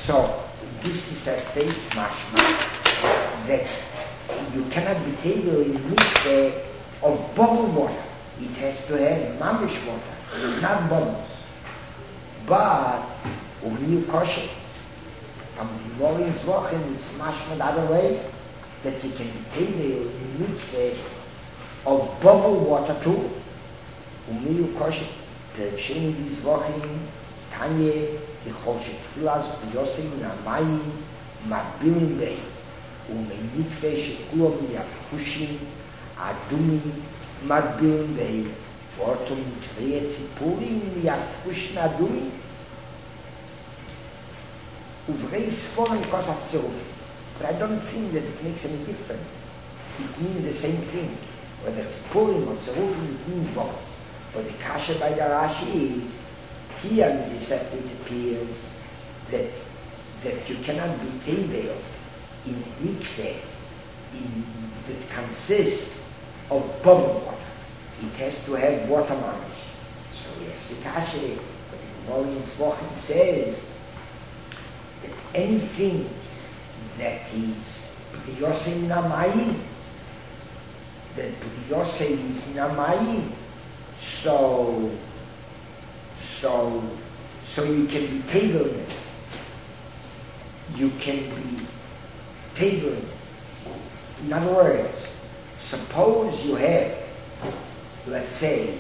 So this is a faith mashma that you cannot be table in mikveh of bubble water. It has to have mamish water, not bubbles. But when you kosher, from the morning's wochen, it's mashma the other way, that you can be table in mikveh of bubble water too. When you kosher, the sheni this wochen, Tanye, the Choshet Tfilas, Yosem, Namayim, Mabilim Bey, Mikveh Shekulam Yafushim, Adumim, Mabilim Bey, Vortum Mikveh Tzipurim, Yafushin Adumim, Uvrei Sforim because of Tziruf. But I don't think that it makes any difference. It means the same thing. Whether Tzipurim or Tziruf, it means both. But the Kasha by the Rashi is, here it appears that you cannot be table in mikveh that consists of bubble water. It has to have water mamish. So yes, the Kasha, but in Morning's Wochen says that anything that is Yosei Namayim, that Yosei is Namayim, so you can be tabling it. You can be tabling. In other words, suppose you have, let's say,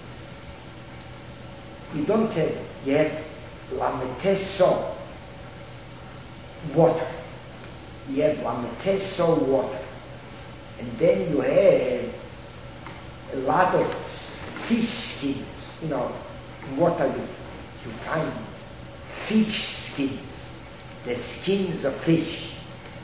you have lameteso water. You have lameteso water. And then you have a lot of fish skins, water you find fish skins, the skins of fish.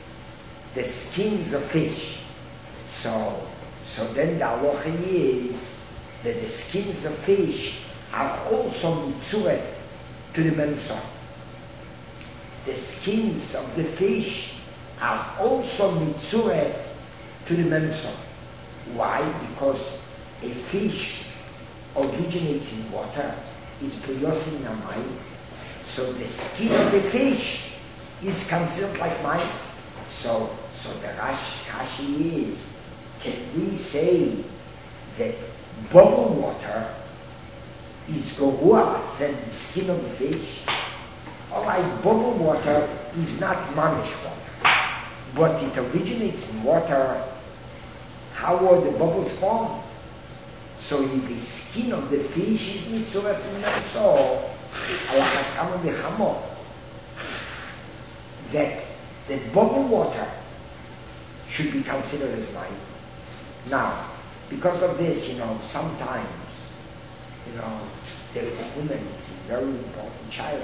So then the halacha is that the skins of fish are also mitzvah to the memsah. The skins of the fish are also mitzvah to the memsah. Why? Because a fish originates in water, is produces namayim. So the skin of the fish is considered like mayim. So the Rashi is, can we say that bubble water is goruah than the skin of the fish? Alright, bubble water is not mamish water, but it originates in water. How were the bubbles formed? So if the skin of the fish is mitzvah to the so Allah has come that bubble water should be considered as mine. Now, because of this, sometimes, there is a woman, it's a very important child.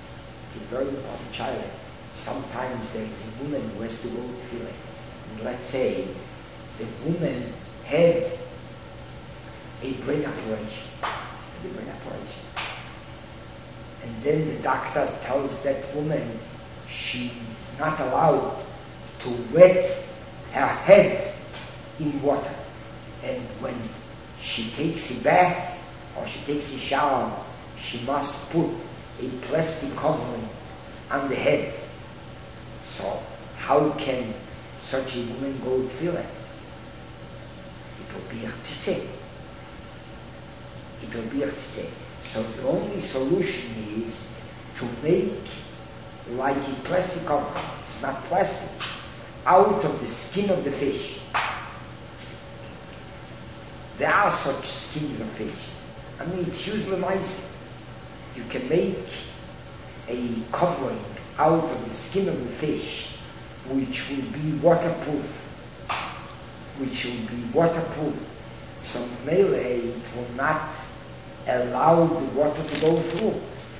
Sometimes there is a woman who has to go to tefillah. And let's say the woman had a brain operation. And then the doctor tells that woman she's not allowed to wet her head in water. And when she takes a bath or she takes a shower, she must put a plastic covering on the head. So how can such a woman go to tefillah? It will be a tzitzit. So the only solution is to make like a plastic cover. It's not plastic. Out of the skin of the fish. There are such skins of fish. It's usually nice. You can make a covering out of the skin of the fish which will be waterproof. So melee it will not allow the water to go through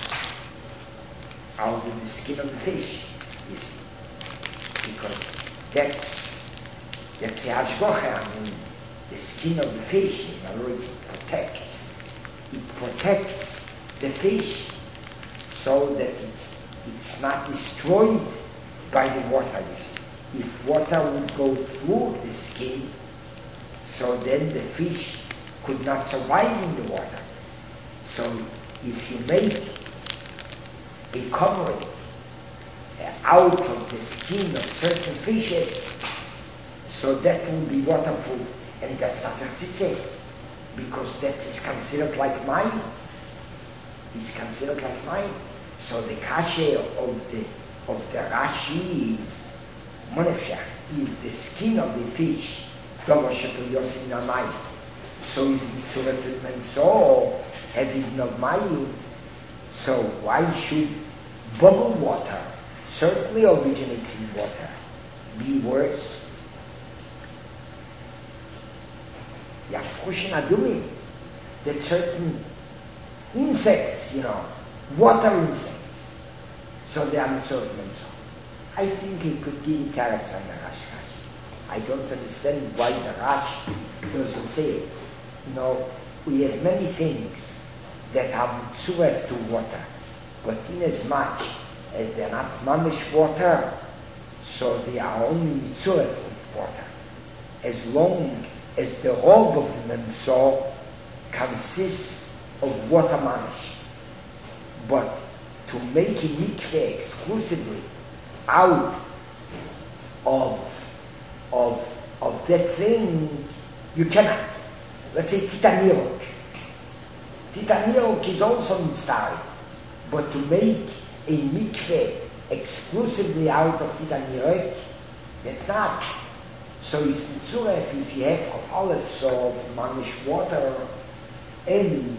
out of the skin of the fish, you see. Because that's a hashgacha. The skin of the fish, in other words, it protects the fish so that it's not destroyed by the water. If water would go through the skin, so then the fish could not survive in the water. So if you make a covering out of the skin of certain fishes, so that will be waterproof. And that's not a tzitze, because that is considered like mine. It's considered like mine. So the kashe of the Rashi is monefshach. If the skin of the fish, so is it so as it not mayu. So why should bubble water, certainly originates in water, be worse? Yafkushin adumi, that certain insects, water insects, so they are not certain. I think he could give teretz on the Rashi. I don't understand why the Rashi doesn't say it. We have many things that are mitzvah to water, but in as much as they're not mamish water, so they are only mitzvah with water. As long as the robe of them so consists of water mamish. But to make a mikveh exclusively out of that thing, you cannot. Let's say titanirok. Titanirok is also mitzvah, but to make a mikveh exclusively out of titanirok, that's not. So it's mitzvah if you have olives or mamish water, and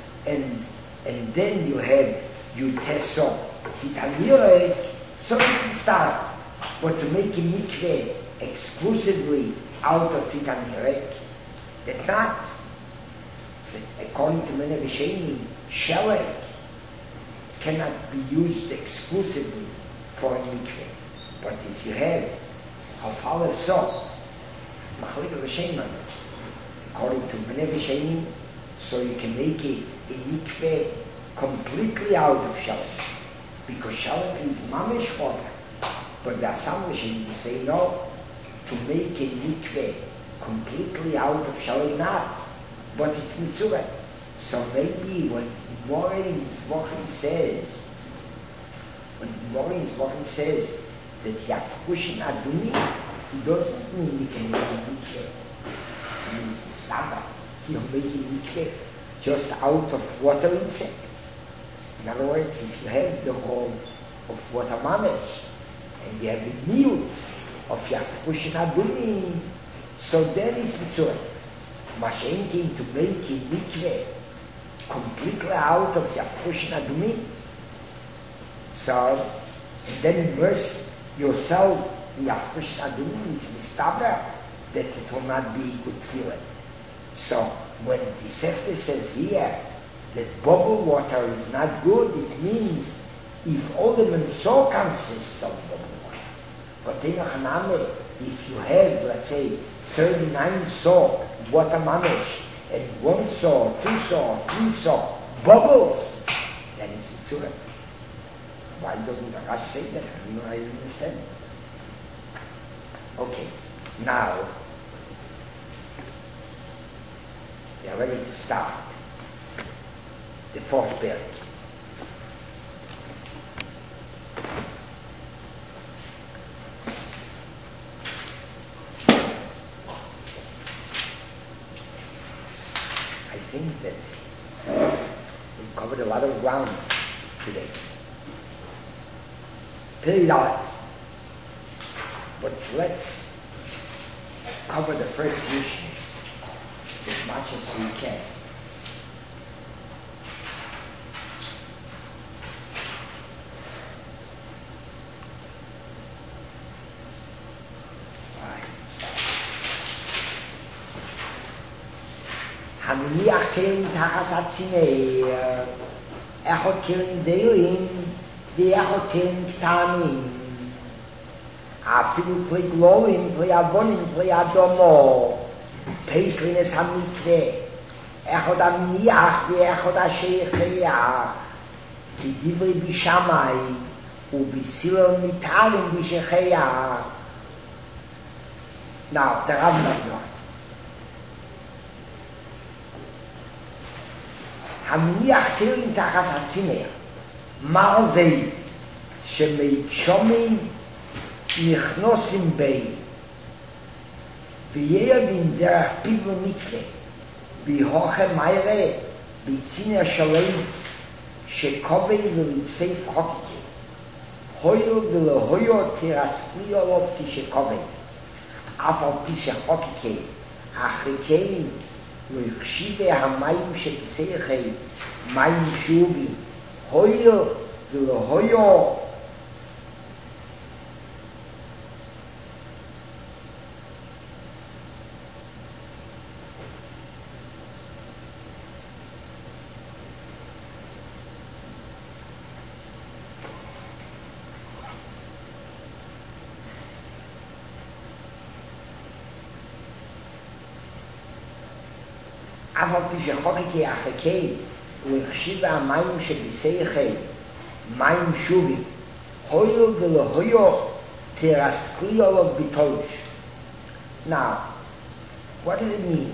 then you test up titanirok, so it's mitzvah. But to make a mikveh exclusively out of titanirok, that's not. So according to many Rishonim, shelek cannot be used exclusively for a mikveh. But if you have hafalef so, machlik Rishonim, according to many Rishonim, so you can make a mikveh completely out of shelek, because shelek is mamish water. But there are some Rishonim who say no, to make a mikveh completely out of shelek not, but it's mitzvah. So maybe when Morin's Wochen says that Yafkushin Adumi, he doesn't mean he can make a mikveh. He means the Sabbath. He'll make a mikveh just out of water insects. In other words, if you have the whole of water mamish, and you have the miut of Yafkushin Adumi, so then it's mitzvah. Mashenkin to make a mikveh completely out of Yafkushin Adumi. So, and then immerse yourself in Yafkushin Adumi, it's mistabra that it will not be good feeling. So, when the Sefta says here that bubble water is not good, it means if all the menso consists of bubble water. But in Haname, if you have, let's say, 39 saw water mamish, and 1 saw, 2 saw, 3 saw bubbles, then it's mitzvah. Why doesn't the Rashi say that? I don't understand. Okay, now we are ready to start the 4th period. I think that we've covered a lot of ground today. Period out. But let's cover the first issue as much as we can. המניח כלים תחס הציני, אחד כלים דיילים, ואחד כלים קטנים. אפילו כלי גלולים, כלי אבונים, כלי אדומו, פייסלינס המקווה, אחד המניח ואחד השייכיח, כי דברי בשמי, ובסילל מתארים בשייכיח. Now, the Rambam. המניח כלים תחת הצימר, מה זה שמיישומין נכנוסים בי וירדים דרך פיגל מקרה בהוכם מיירה ביציני השלץ שקובי ולפסי חוקי הויו ולהויו תרסקלי עליו כשקובי אף על פי שחוקי אחרי לא יחשיבי המים שבסייחי מים שובים הויו ולהויו אף על פי שחוקי אחרי ולחשיב המים שבסייחי מים שובים הויו ולהויו תרסקלי עליו בתולש. Now, what does it mean?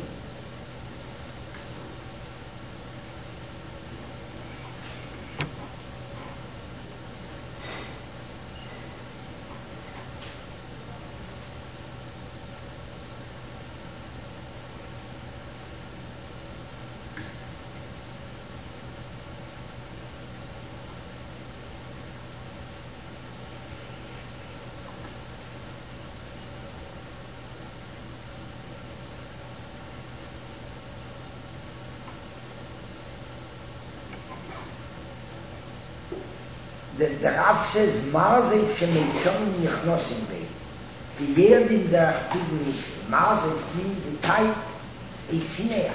The Rav says, Marzeh shemeichom nichnosim bei. The yerdim derech pigul mikre. Marzeh means a type, a tzinea.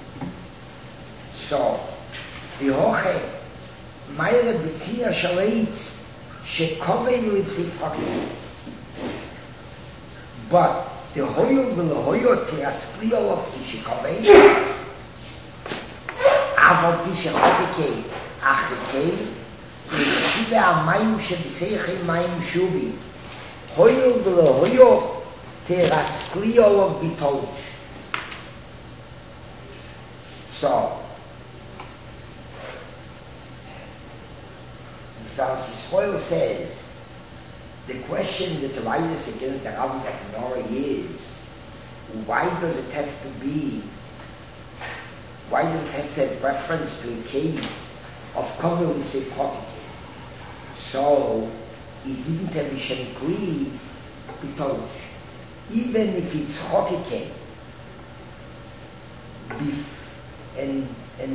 So, the hoche, meire betzina shaleitz, shekovei lipsik hoche. But the hoyo v'lehoyo tiraskli olav kishikovei, aval kishachokei achikei, וישיבה המים שבסייחי מים שובים הויו ולהויו תרסקלי עליו בתולש. So, Mr. Yisrael says the question that arises against the Rav Nora is why does it have to have reference to a case of Kovil Tzipchokik? So, he didn't have a Shenikli B'tolosh. Even if it's Chokike, and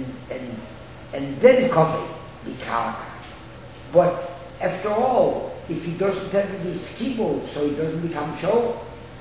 then Kovil, B'karka. But after all, if he doesn't have any skibble, so he doesn't become show.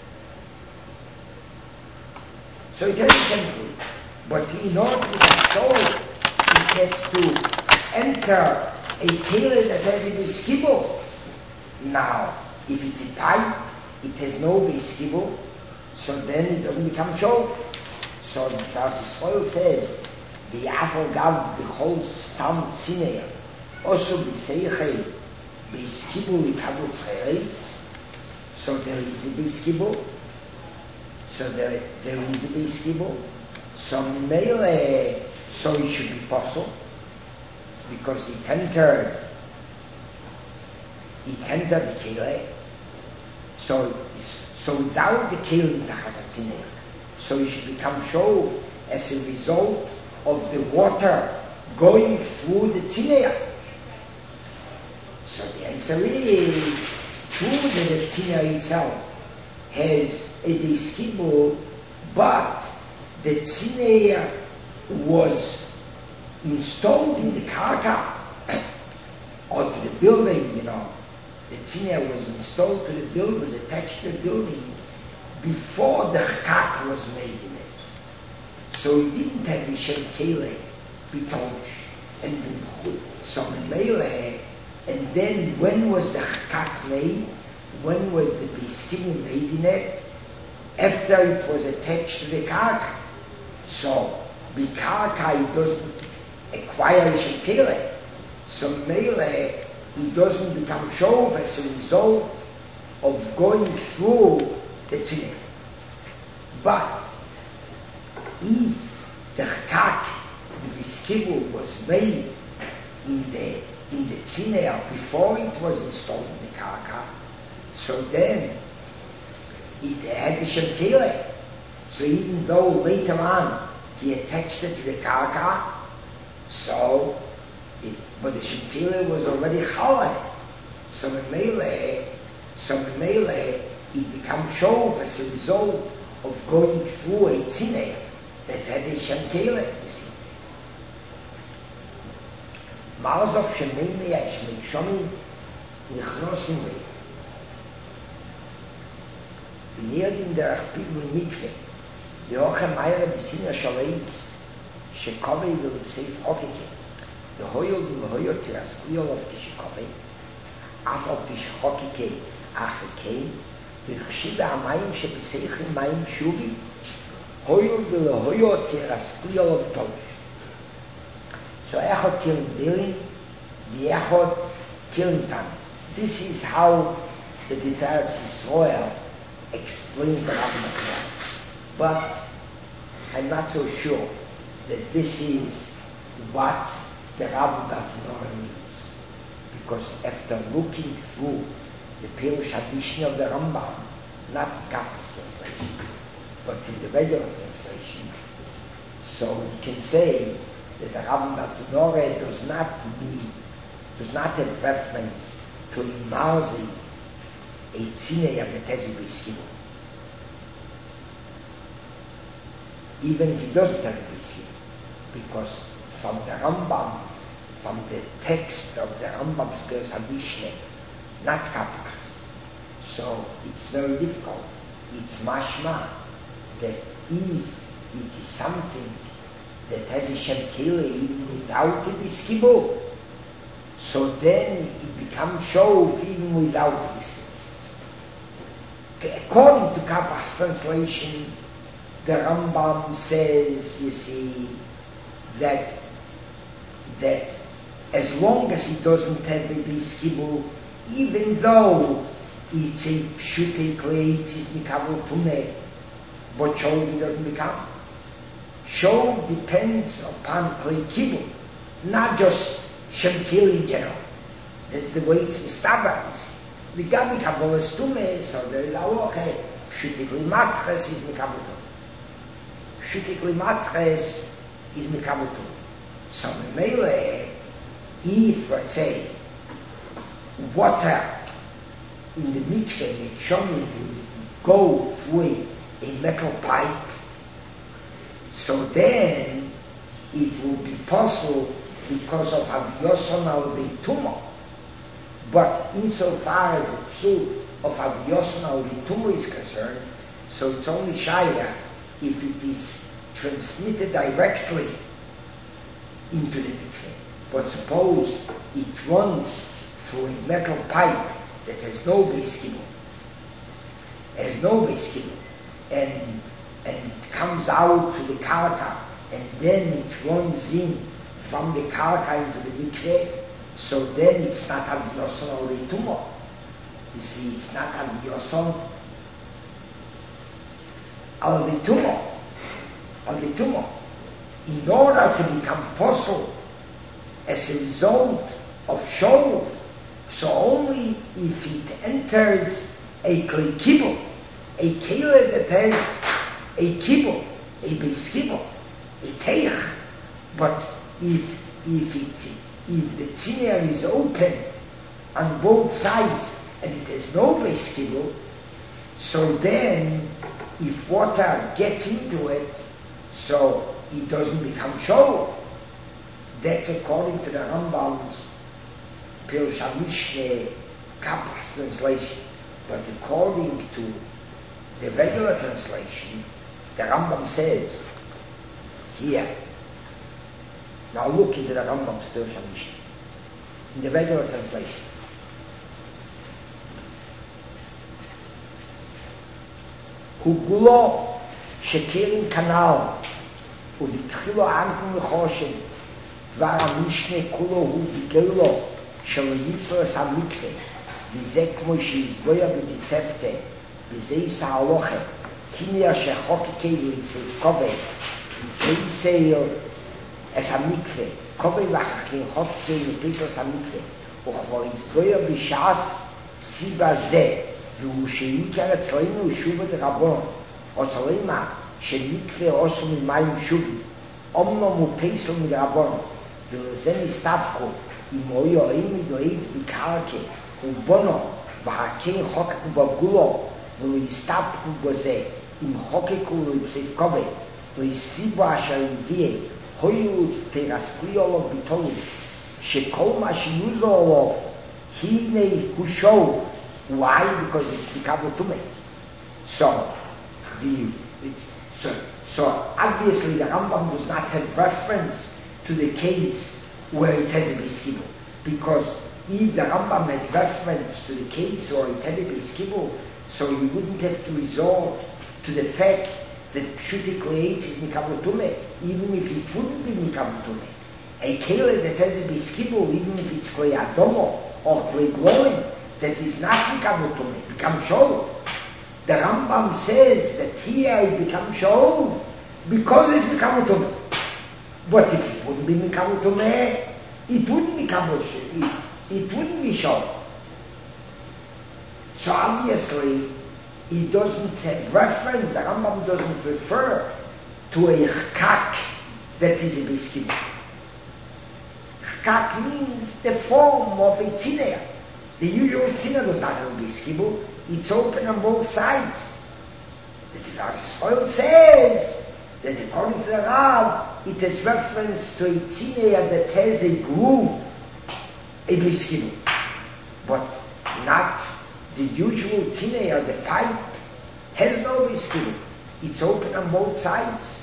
So it has a Shenikli. But in order to become show, it has to enter a kele that has a beskibble. Now, if it's a pipe, it has no beskibble, so then it doesn't become show. So the Yisrael says, the Afal Gav b'chol stam tzineya, also b'seichei beskibble ikabel tzeretz, so there is a beskibble, so there is a beskibble, so mele, so it should be possible. Because it entered the kele. So without the kele in the Chazatzineh, so it should become show as a result of the water going through the tzineh. So the answer is true that the tzineh itself has a beskibul, but the tzineh was installed in the karka or to the building, the tzineh was installed to the building, was attached to the building before the chakak was made in it. So he didn't have Mishel Kele, Bitosh, and some Mele, and then when was the chakak made? When was the biskimim made in it? After it was attached to the karka. So, Bikarka, it doesn't acquire Shekele. So Mele, it doesn't become shov as a result of going through the tzineh. But if the chakak, the biskibul, was made in the in the tziner before it was installed in the karka, so then it had the Shem Kele. So even though later on he attached it to the karka, but the Shem Kele was already chalad. So in Melee, it becomes shov as a result of going through a tziner that had a Shem Kele, you see. Marzov Shemini Ashmi Shomim Nichnosim Rei. V'yirdim derech pigul mikve, v'ochem ayre b'sinah shaleis, shekovei v'lupseif hokike, v'hoyol v'hoyol tiraskuyol of kishikovei, af of kishokike achikei, v'chshiva hamayim shebiseichim mayim shuvi, hoyol v'hoyol tiraskuyol of tov. So echot killing Billy, the echot killing Tam. This is how the Tiferes Yisrael explains the Rav Matnor. But I'm not so sure that this is what the Rav Matnor means. Because after looking through the Pirush HaMishnah of the Rambam, not the Kappas translation, but in the regular translation, so you can say that the Rav Matnor does not have reference to Imarzi, a tziner that has a biskibu. Even he doesn't have a biskibu, because from the Rambam, from the text of the Rambam's Pirush HaMishnah, not Kappas. So it's very difficult. It's mashma that if it is something that has a Shem Kele even without a biskibu, so then it becomes shov even without a biskibu. According to Kappas translation, the Rambam says, you see, that as long as he doesn't have a biskibu, even though it's a pshutei klei, it's mikabel tumeh, but shov he doesn't become. Shov depends upon klei kibul, not just Shem Kele in general. That's the way it's mistabaris. The gabi kabolas tumeh, so there is halacha. Pshutei klei matres is mikabel tumeh. Pshutei klei matres is mikabel tumeh. So Mele, if let's say water in the mikveh will go through a metal pipe, so then it will be possible because of Aviyoson al Beitumo. But insofar as the psul of Aviyoson al Beitumo is concerned, so it's only shayach if it is transmitted directly into the mikveh. But suppose it runs through a metal pipe that has no biskibu, and it comes out to the karka, and then it runs in from the karka into the mikveh, so then it's not Aviyoson al Beitumo. You see, it's not Aviyoson al Beitumo. In order to become possible as a result of shov, so only if it enters a klei kibul, a kele that has a kibul, a biskibul, a teich. But if the tziner is open on both sides and it has no biskibul, so then if water gets into it, so it doesn't become shov. That's according to the Rambam's Pirush HaMishnah Kappas translation. But according to the regular translation, the Rambam says here, now look into the Rambam's Pirush HaMishnah, in the regular translation. Hugulo shekirin kanal ובתחילו ענקו לחושן דבר המשנה כולו הוא בגלו של יפרס המקרה וזה כמו שהסבויה בתוספתא וזה יש ההלוכה ציני אשר חוקקי ולפי קובע לפי סייר es המקווה, קובי וחכים חופקי מפריטוס המקווה, וכבר הסבויר בשעס סיבה זה, והוא שעיקר אצלנו שובה דרבון, אצלמה שמקווה עושו ממים שובים, אומנם הוא פסל מדרבון, ולזה נסתפקו, אם הוא יורים מדועץ בקרקע, ובונו, והכן חוקקו בגולו, ולא הסתפקו בזה, אם חוקקו לו יפסיד קובי, ויסיבו אשר הביאה, הויו תרסקוי עליו ביטולו, שכל מה שיוזו עליו, הנה הוא שואו, why? Because it's become to me. So obviously the Rambam does not have reference to the case where it has a Beskibu. Because if the Rambam had reference to the case where it had a Beskibu, so you wouldn't have to resort to the fact that Pshuti Kleitz is Mikavutume, even if it wouldn't be Mikavutume. A Kele that has a Beskibu, even if it's Klei Adomo or Klei Glowing, that is not Mikavutume, become Shol. The Rambam says that here it becomes Shol because it's Mikavutume. But if it wouldn't be Mikavutume, it wouldn't be Mikavutume. It wouldn't be Shol. So obviously, he doesn't have reference, the Rambam doesn't refer to a chkak that is a Beskibu. Chkak means the form of a tziner. The usual tziner does not have a Beskibu, it's open on both sides. The Soil says that according to the Rav, it has reference to a tziner that has a groove, a Beskibu. But not the usual tziner, the pipe, has no Beskibu. It's open on both sides.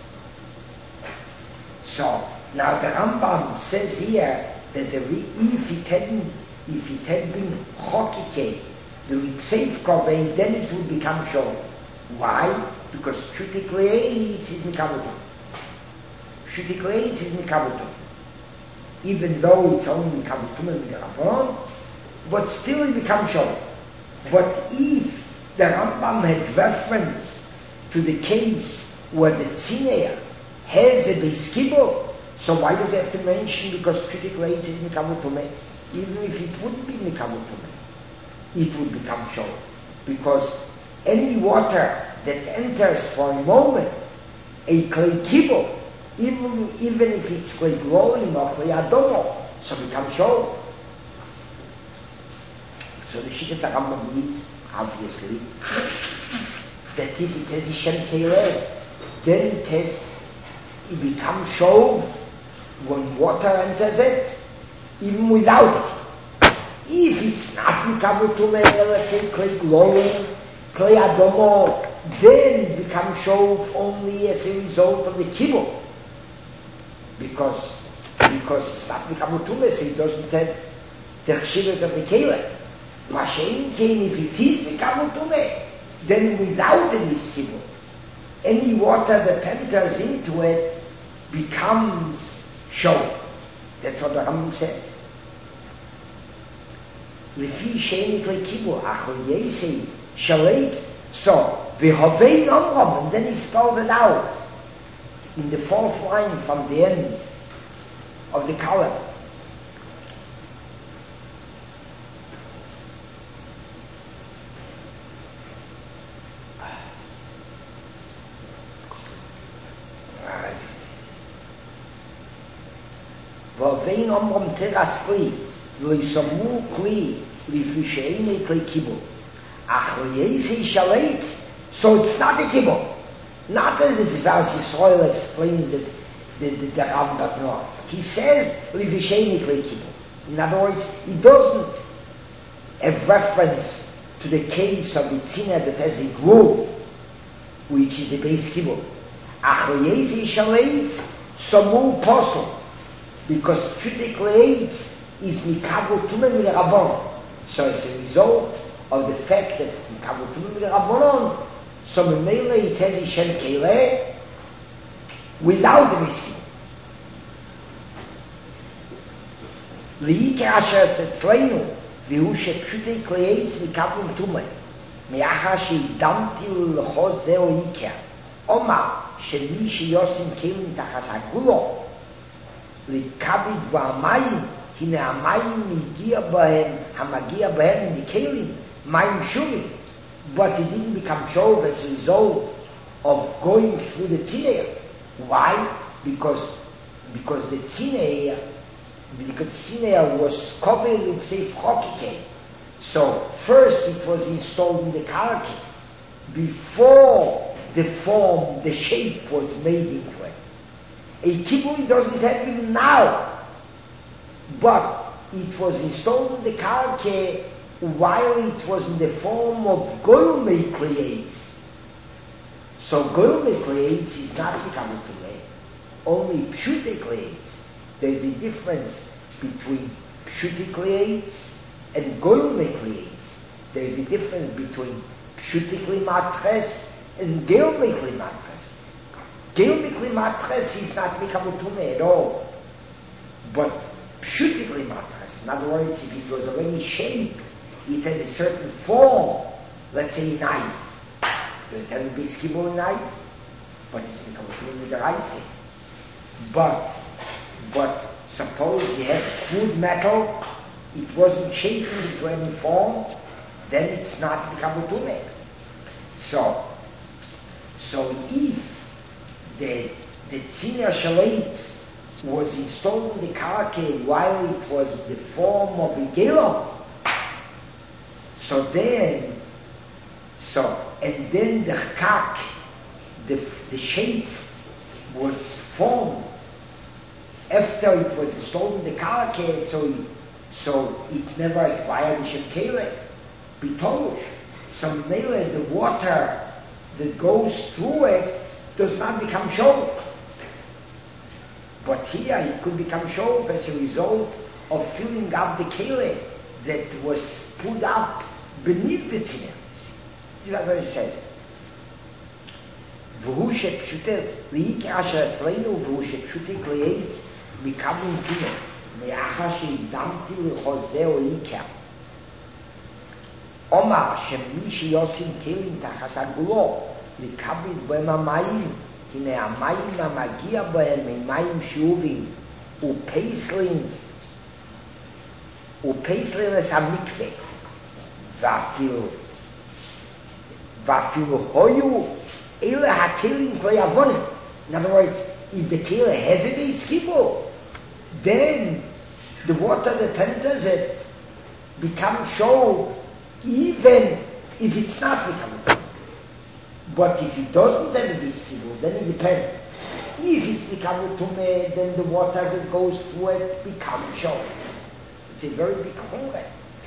So, now the Rambam says here that if it had been chokike, the Lipseif Kovei, then it would become Shol. Why? Because Pshuti Kleitz is Mikavutum. Pshuti Kleitz is Mikavutum. Even though it's only Mikavutum and Mikavutum, but still it becomes Shol. But if the Rambam had reference to the case where the Tziner has a Beskibu, so why does it have to mention because Pshuti Kleitz is Mikavutum? Even if it wouldn't be Mikavutum, it would become Shol. Because any water that enters for a moment, a Klei Kibo, even if it's Klei Glorim or Klei Adomo, so becomes Shol. So the Shittas Rambam means, obviously, that if it has a Shem Keireh, then it becomes Shol when water enters it, even without it. If it's not Mikavutume, let's say Klei Glorim, Klei Adomo, then it becomes Shol only as a result of the Kibo. Because it's not Mikavutume, so it doesn't have the Chshivas of the Keilah. Mashen Kain, if it is Mikavutume, then without any Kibo, any water that enters into it becomes Shol. That's what the Rambam says. Lefi sheini klei kibu, achol yesei shaleit. So, v'hovei nomrom, and then he spelled it out in the fourth line from the end of the column. V'hovei nomrom teras kli, v'yisamu kli, Lifusheine Klei Kibo. Achroyese Shalet. So it's not a Kibo. Not as the Divas Yisrael explains that the Rav does not. He says Lifusheine Klei Kibo. In other words, he doesn't have reference to the case of the tziner that has a groove, which is a base Kibo. Achroyese Shalet Samu Posel. Because Pshuti Kleitz is Mikavutume Rabbanon. So as a result of the fact that Mikavutume Rabbanon, so Memele it has a Shem Keileh without the Beskibu. Liike asher tzleinu v'hu shepshutei Kleitz Mikavutume me'achar she'idamti l'cho zeo Iker Omar shemi sheyosim kelim tachas hagulo לקביד והמים, הנה המים הגיע בהם, המגיע בהם in the kelim, מים שורים. But it didn't become sure as a result of going through the tzinei. Why? Because the tzinei was covered with safe chokike. So first it was installed in the karaki before the form, the shape was made into it. A kibui doesn't have it now, but it was installed in the karaki while it was in the form of gourmet creates. So gourmet creates is not becoming today. Only pshute creates. There's a difference between pshute creates and gourmet creates. There's a difference between pshute klimatres and gourmet klimatres. Gourmet klimatres is not becoming today at all. But pshute klimatres, in other words, if it was already shaped, it has a certain form, let's say a knife. Does it have to be skibble knife? But it's become with the icing. But suppose you have crude metal, it wasn't shaped into any form, then it's not become a tume. So if the tziner shalates was installed in the karke while it was the form of a gelom, and then the chak, the shape was formed after it was installed in the karke, so it never acquired the shekele, bitolush. So mele, the water that goes through it does not become shov. But here it could become shov as a result of filling up the kele that was put up beneath the tziner. You know what it says. והוא שפשוטה, ועיקר אשר אצלנו, והוא שפשוטה כלייץ, מקבלים תומה, מאחר שהקדמתי לחוזה או עיקר. אומר שמי שיוצאים כלים תחת הגבולו, מקבל בהם המים, הנה המים המגיע בהם הם מים שאובים, ופייסלין את המקווה, ואפילו היו אלה הכלים כבר יבונים. In other words, if the keli has a base kibble, then the water that enters it becomes shov, even if it's not becoming. But if it doesn't have a base kibble, then it depends. If it's becoming tumeh, then the water that goes through it becomes shov. It's a very big chumrah.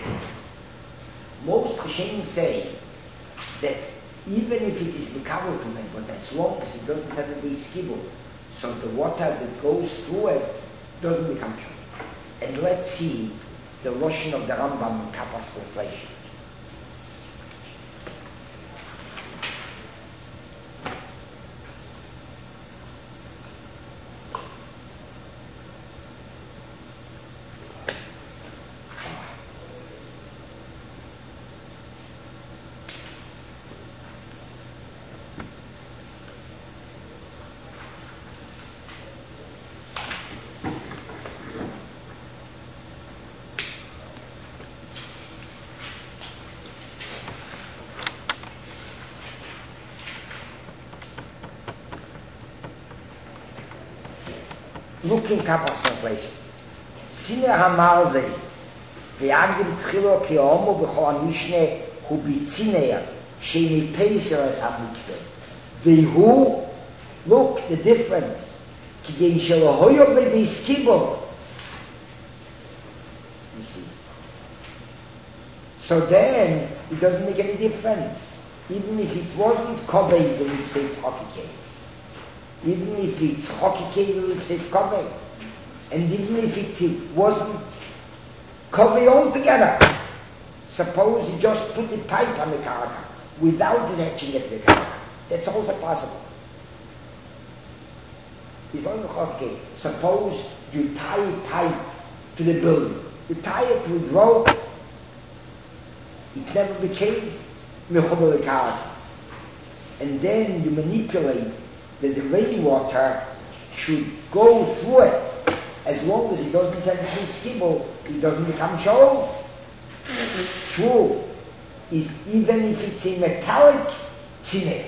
Most Rishonim say that even if it is becoming tumeh, but as long as it doesn't have a base kibble, so the water that goes through it doesn't become shov. And let's see the Lashon of the Rambam in Kappa's translation. Look in Kappa's translation. Tziner hamarze, ve'agdim tchilo ki homo b'chol hamishne hu b'tziner she'ni peiser es hamikve. Ve'hu, look the difference. Ki gen shelo hoyo be'biskibo. You see. So then, it doesn't make any difference. Even if it wasn't covered when you say chokike. Even if it's chokike, it's covered. And even if it wasn't covered altogether. Suppose you just put a pipe on the karaka without attaching it to the karaka. That's also possible. It's not chokike. Suppose you tie a pipe to the building. You tie it with rope. It never became mechubar the karaka. And then you manipulate that the rainwater should go through it as long as he doesn't enter the skibble, he doesn't become shoal. True. Even if it's a metallic tzine.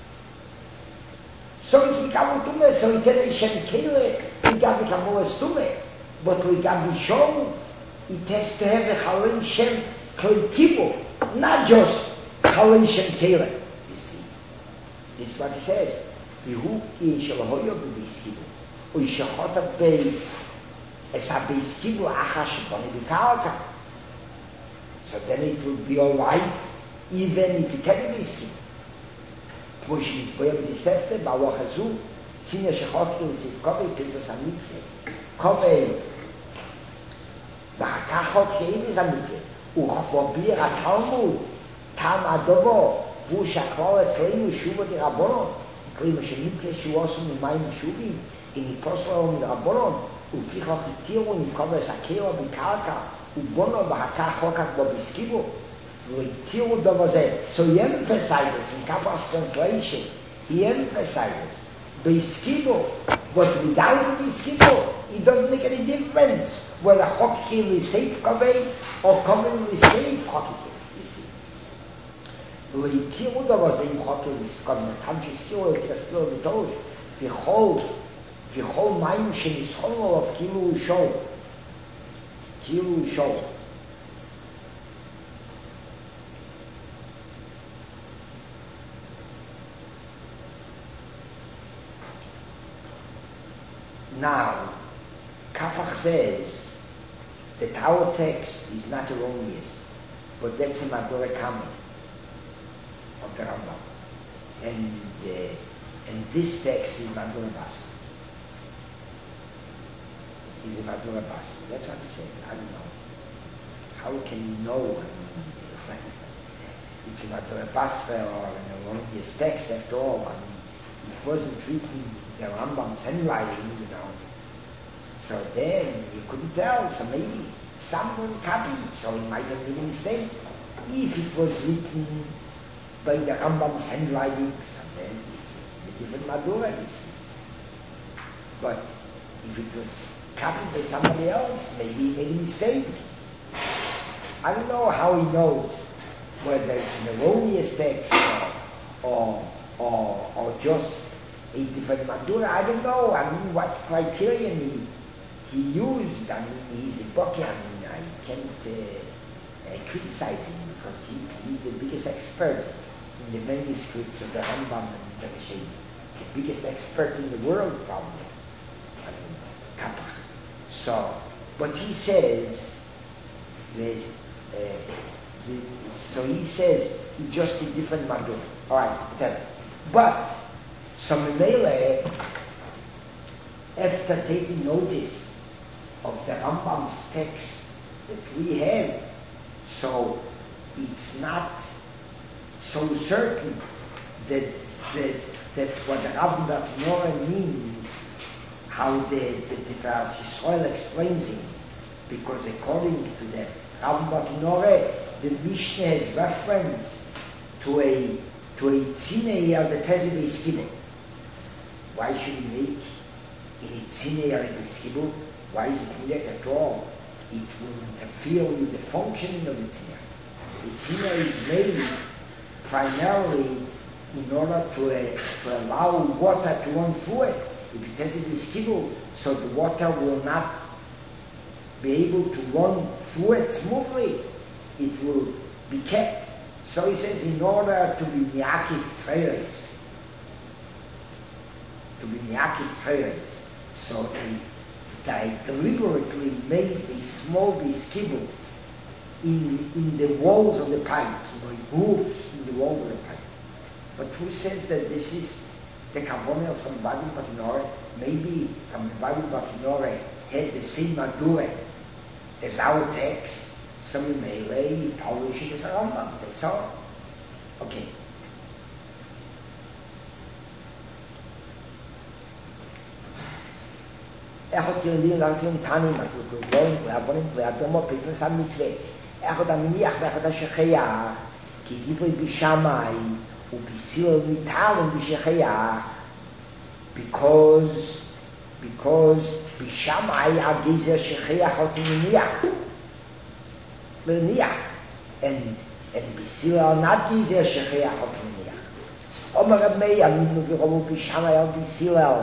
So it's become tume, so it is Shem Kele, it can become more tume. But we can be shown, it has to have a Chalei Shem Klei Kibo, not just Chalei Shem Kele. You see, this is what he says. Vihu ki shelahoyo b'biskibu, u'yishachota bei es ha-biskibu achash b'oni b'kalka. So then it will be all right, even if it can be biskibu. כמו שהסביר בדיספטה, ברוח הזו, צינה שחוקי וסיף קובי, פלטוס המקרה. קובי, ואחר חוקי איביס המקרה, וכבוביר התלמוד, טעם הדובו, והוא שכלל אצלנו שובו דרבונון, כלימה שמקרה שהוא עשו ממים שובים, אם יפוסלו מדרבונון, ופיכך התירו עם קובי סקרו בקרקע, ובונו ואחר חוקק בו בסקיבו, So he emphasizes in Kappa's translation, he emphasizes Beiskibo, but without the Beiskibo, it doesn't make any difference whether Chokki will save Kaveh or Kaveh will save Chokki. You see. והתירו דבר זה עם חוקי וסקודם, תם שהזכירו את הסתירו בתוש, וכל מים שנסחון עליו כאילו הוא שול. כאילו הוא שול. Now, Kapach says that our text is not erroneous, but that's a Madura Kama of the Rambam. And this text is Madura Basa. Is a Madura Basa. That's what it says. I don't know. How can you know? It's a Madura Basa or an erroneous text after all. I mean, it wasn't written the Rambam's handwriting, So then you couldn't tell. So maybe someone copied, so it might have been a mistake. If it was written by the Rambam's handwriting, so then it's a different Madura, you see. But if it was copied by somebody else, maybe he made a mistake. I don't know how he knows whether it's an erroneous text or just a different Madura. I don't know. I mean, what criterion he used. I mean, he's a Boki. I mean, I can't criticize him because he's the biggest expert in the manuscripts of the Rambam and the Rishon. The biggest expert in the world, probably. I mean, Kapach. So, but he says, so he says, it's just a different Madura. All right, tell me. But, so Mele, after taking notice of the Rambam's text that we have, so it's not so certain that what the Rambam Nora means, how the Yisrael explains it, because according to the Rambam Nora, the Mishnah has reference to a tzine al the Tezebe Skibo. Why should he make a tzine al the Skibo? Why is it needed at all? It will interfere with the functioning of the tzine. The tzine is made primarily in order to allow water to run through it. If it has a Skibo, so the water will not be able to run through it smoothly. It will be kept. So he says, in order to be Niakif Tzeres, so they deliberately made a small Skibo in the walls of the pipe, grooves in the walls of the pipe. But who says that this is the Kavonah from Vadim Batinore? Maybe from Vadim Batinore had the same Madura as our text. Some Mele, Polish it as a Rambam, that's all. Okay. Echot Yeridim Lantim Tanim, Matlukulim, Leabonim, Leadomo, Petrus HaMikveh, Echot HaMiniach, Echot HaShecheach, Ki Divrei Bishamai, Ubisil Mitalim Bishecheach, because בשמאי הגזר שכיח אותי מניח. And בסילל not גזר שכיח אותי מניח. אומר רב מאיר, ניתנו ורבו בשמאי על בסילל.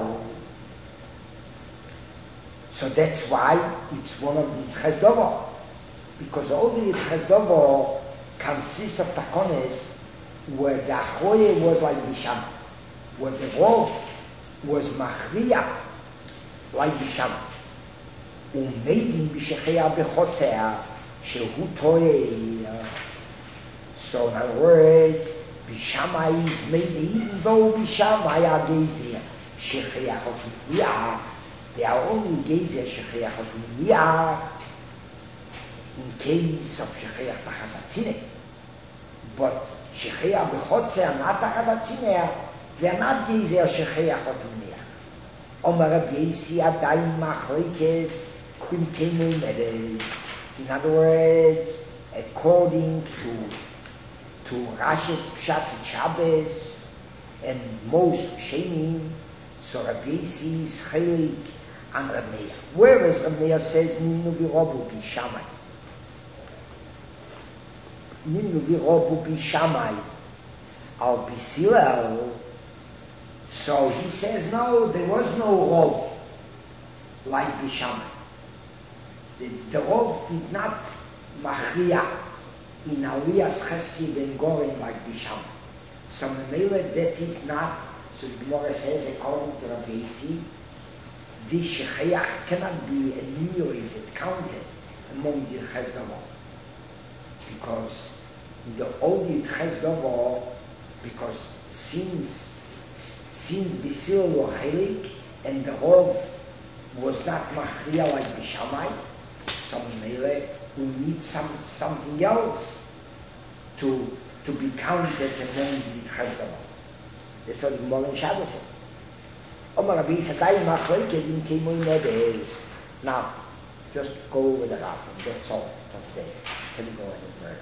So that's why it's one of the Chesdovo. Because all the Chesdovo consists of takones where the Achoye was like Bisham, where the Rov was Machriya like Bisham. Umeidim b'shechea b'chotzea shehu toeh. So in other words, Bishamai is made even though Bishamai are gezer shechea chotmiyah. They are only gezer shechea chotmiyah in case of shechea tachasatzine. But shechea b'chotzea not tachasatzine, they are not gezer shechea chotmiyah. Omer Rabbi Yossi adayin machlekes b'mkeimu meres. In other words, according to Rashi's Pshat Shabbos and most Shenim, so Rabbi Yossi is chelik and Reb Meir. Whereas Reb Meir says Nimnu v'robu b'shamai. Nimnu v'robu b'shamai al b'silel. So he says no, there was no rob like b'shamai. The rob did not machriya in Aliyas Chesky ben Goren like Bisham. So Memele, that is not, so the Gemara says, according to Rabbi Yossi, this Shechiach cannot be enumerated, counted among the Chesdovo. Because the only Chesdovo, because since Bisil were Chelik, and the Rov was not Machriya like Bishamai, so Memele, we need something else to be counted among the Chesdovo. That's what the Gemara in Shabbos says. Omar Rabbi Yisrael Machlekes in Keimu Meres. Now, just go over the Rav, that's all for today. Can you go any further?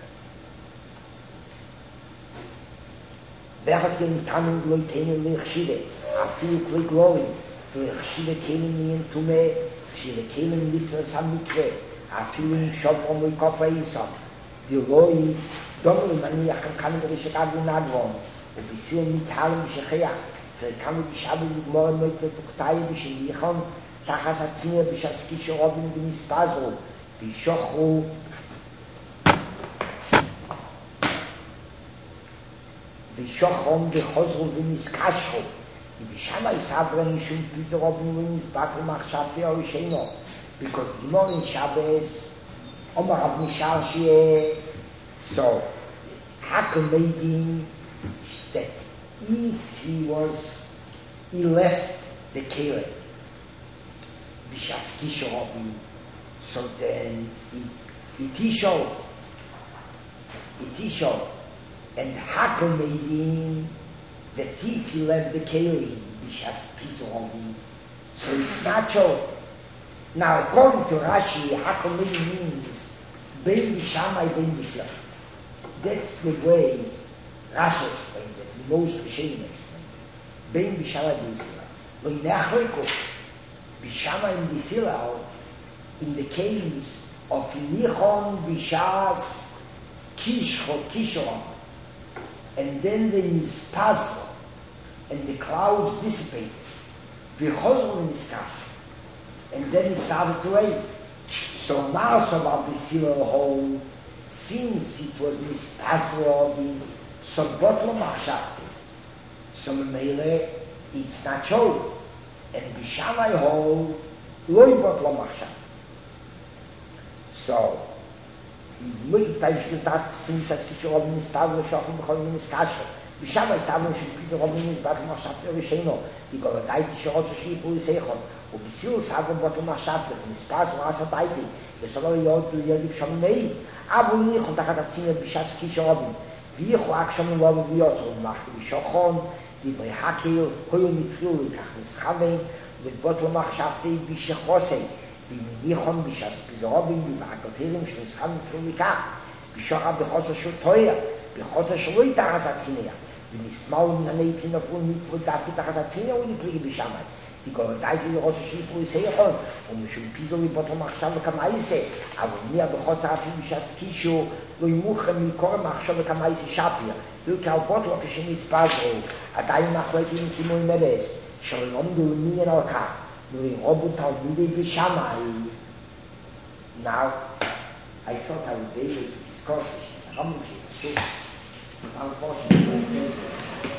V'echat ken tanim lo yiteinu l'chshile, afilu kli glori, l'chshile kelim niyen tumeh, l'chshile kelim litras hamikveh, afilu shovrom l'kofa yisam, d'loi domru maniach kan b'rishkat v'nadron, u'bisil mitalim shechiach, וכמה בשאבל לגמור מות ותוקטאי בשליחם תחס הצינה בשסקי שרובים ונספזרו וישוחרו וישוחרום וחוזרו ונסקשרו ובשמה יסברה משום פיזו רובים ונסבקו מחשבתי או ישנו because גמור in Shabbos אומר רב נשאר שיהיה so Hakel made him that if he left the Kele, Bishas Kishobi, so then it showed, and Hakel made him that if he left the Kele, Bishas Kishobi, so it's not showed. Now, according to Rashi, Hakel made means Ben Bishamai, Ben Bisla. That's the way Rashi explains it, the most Rishonim explain it. Bein Bishama B'Yisrael. Lo Yinachleku, Bishama and B'Yisrael, in the case of Nichon Bishas Kishon, and then the Nispazo, and the clouds dissipated, V'chozru Niskash, and then it started to rain. So Marsav B'Yisrael hold, since it was Nispazo, so bottom machshavti. So Memele, it's not shown. And Bishamai hold, loy bottom machshavti. So, multiple times since that Robin is Pablo Shochem Bechol Miskasher. Bishamai Savon should be the Robin is bottom machshavti Risheno. The Golaiti Shorosh Shipu is Sechon. Or Bisil Savon bottom machshavti. Mispas Rasa Taiti. The Solo Yod to Yodik Shamei. Abu Nichon Tachatatzina Bishaski Robin. wie ich auch schon mal wie auch gemacht wie schon die bei Hakel hoye mitflul kach mischaven mit botlo machschafte wie schose die wir haben bis as bizobim wie bakoterim schmischaven mitflul kach wie schon ab khos scho toya wie khos scho ita hasatsinia wie nismal na neitin auf und mit darf die hasatsinia und die kriege bishamai דייטי לראש השיפור יסייכון, ומשום פיזור מבוטו מחשב וכמייסה, אבל מי הבחוץ אפילו שהסקישו לא ימוכם מקורם מחשב וכמייסה שפיר, וכאל בוטו כשני ספזרו, עדיין מחלקים כמו עם מרס, שלא עומדו למין על כך, ולרובו תלמידי בשמאי. Now, I thought I would be able to discuss it. It's a humble shit, unfortunately.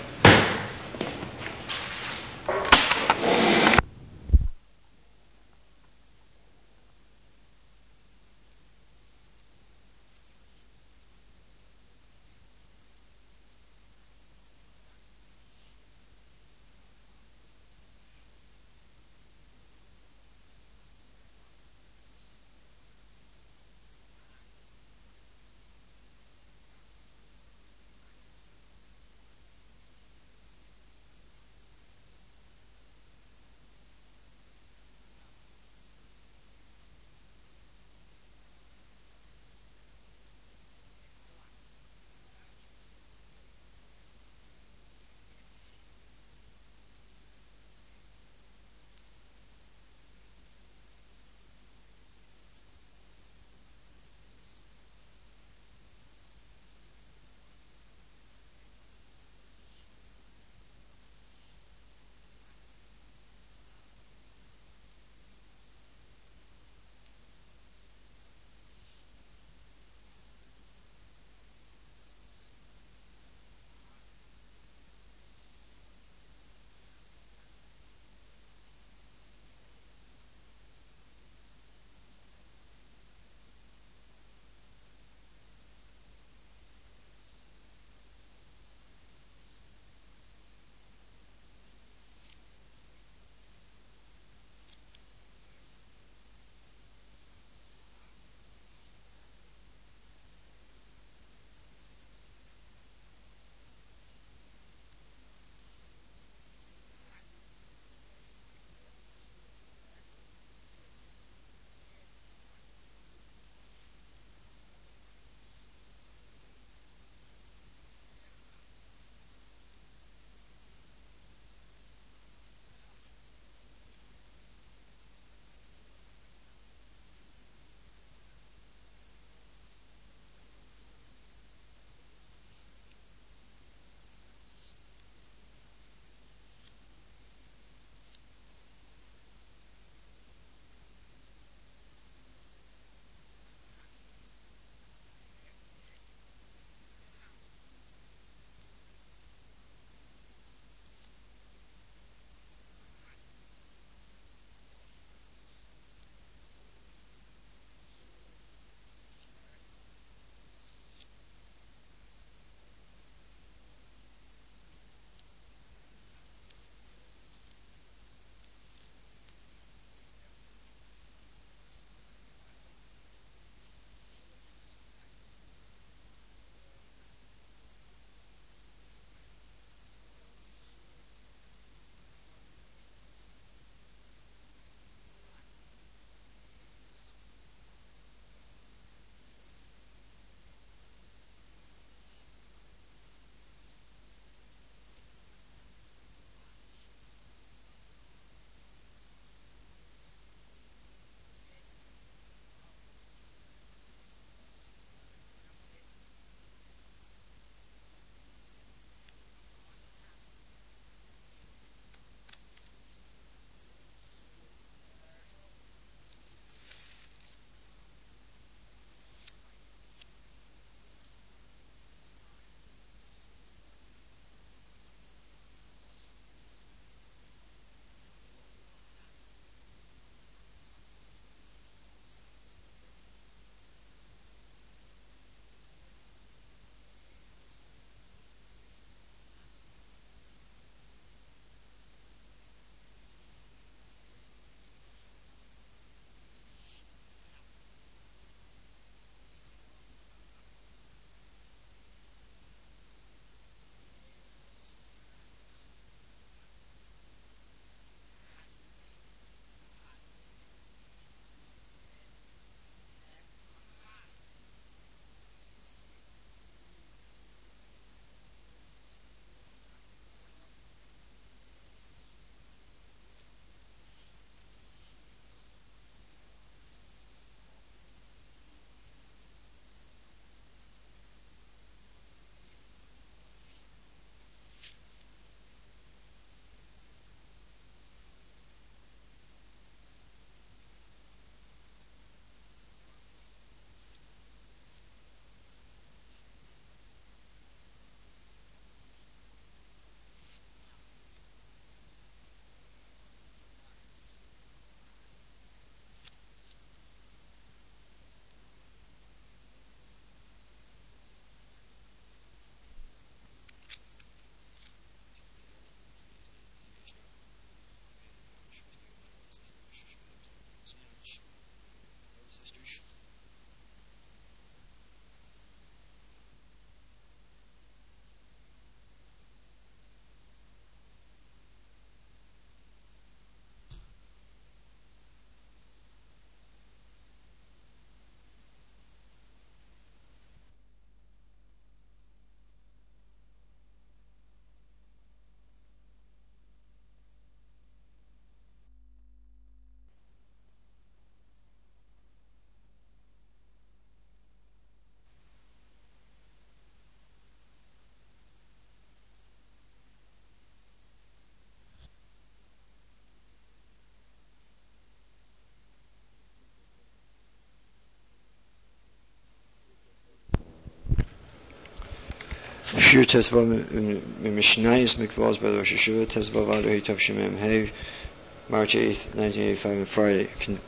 Shir Tezva Mishnayis Mikvahs by Rosh Hashanah Tezva Vadahi Tavshimem Hey, March 8th, 1985, on Friday.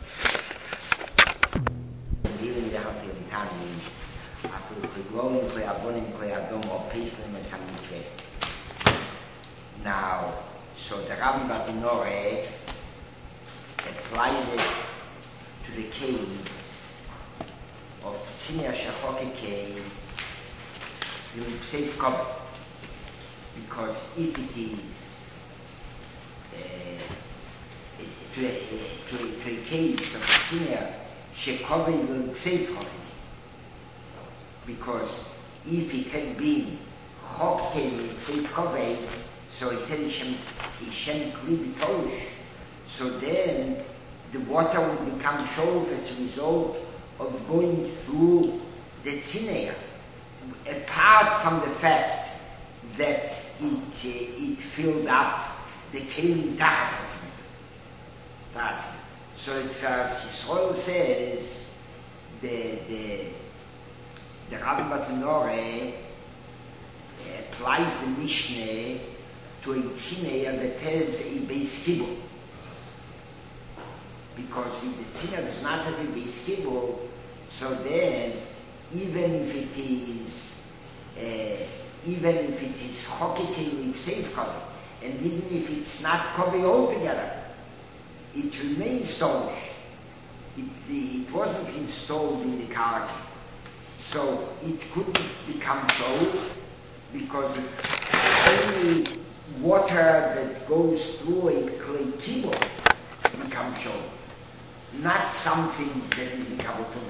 Now, so the Rambam Binore applies it to the case of Tziniya Shachokeke in safe cover, because if it is to a case of Tziniya Shachokeke will safe cover, because if it had been Chokeke safe cover, so it had Shem Kli B'Tosh, so then the water would become shov as a result of going through the Tziniya, apart from the fact that it filled up the Kelim Tachas. So it as Yisrael says, the Rambam Binore applies the Mishnah to a Tziniya that has a Beis Kibul. Because if the Tziniya does not have a Beis Kibul, so then even if it is Chokeke with safe cover, and even if it's not covered altogether, it remains Solish. It wasn't installed in the Karaki. So it couldn't become so, because it's only water that goes through a clay kibble becomes show, not something that is Mikabel to me.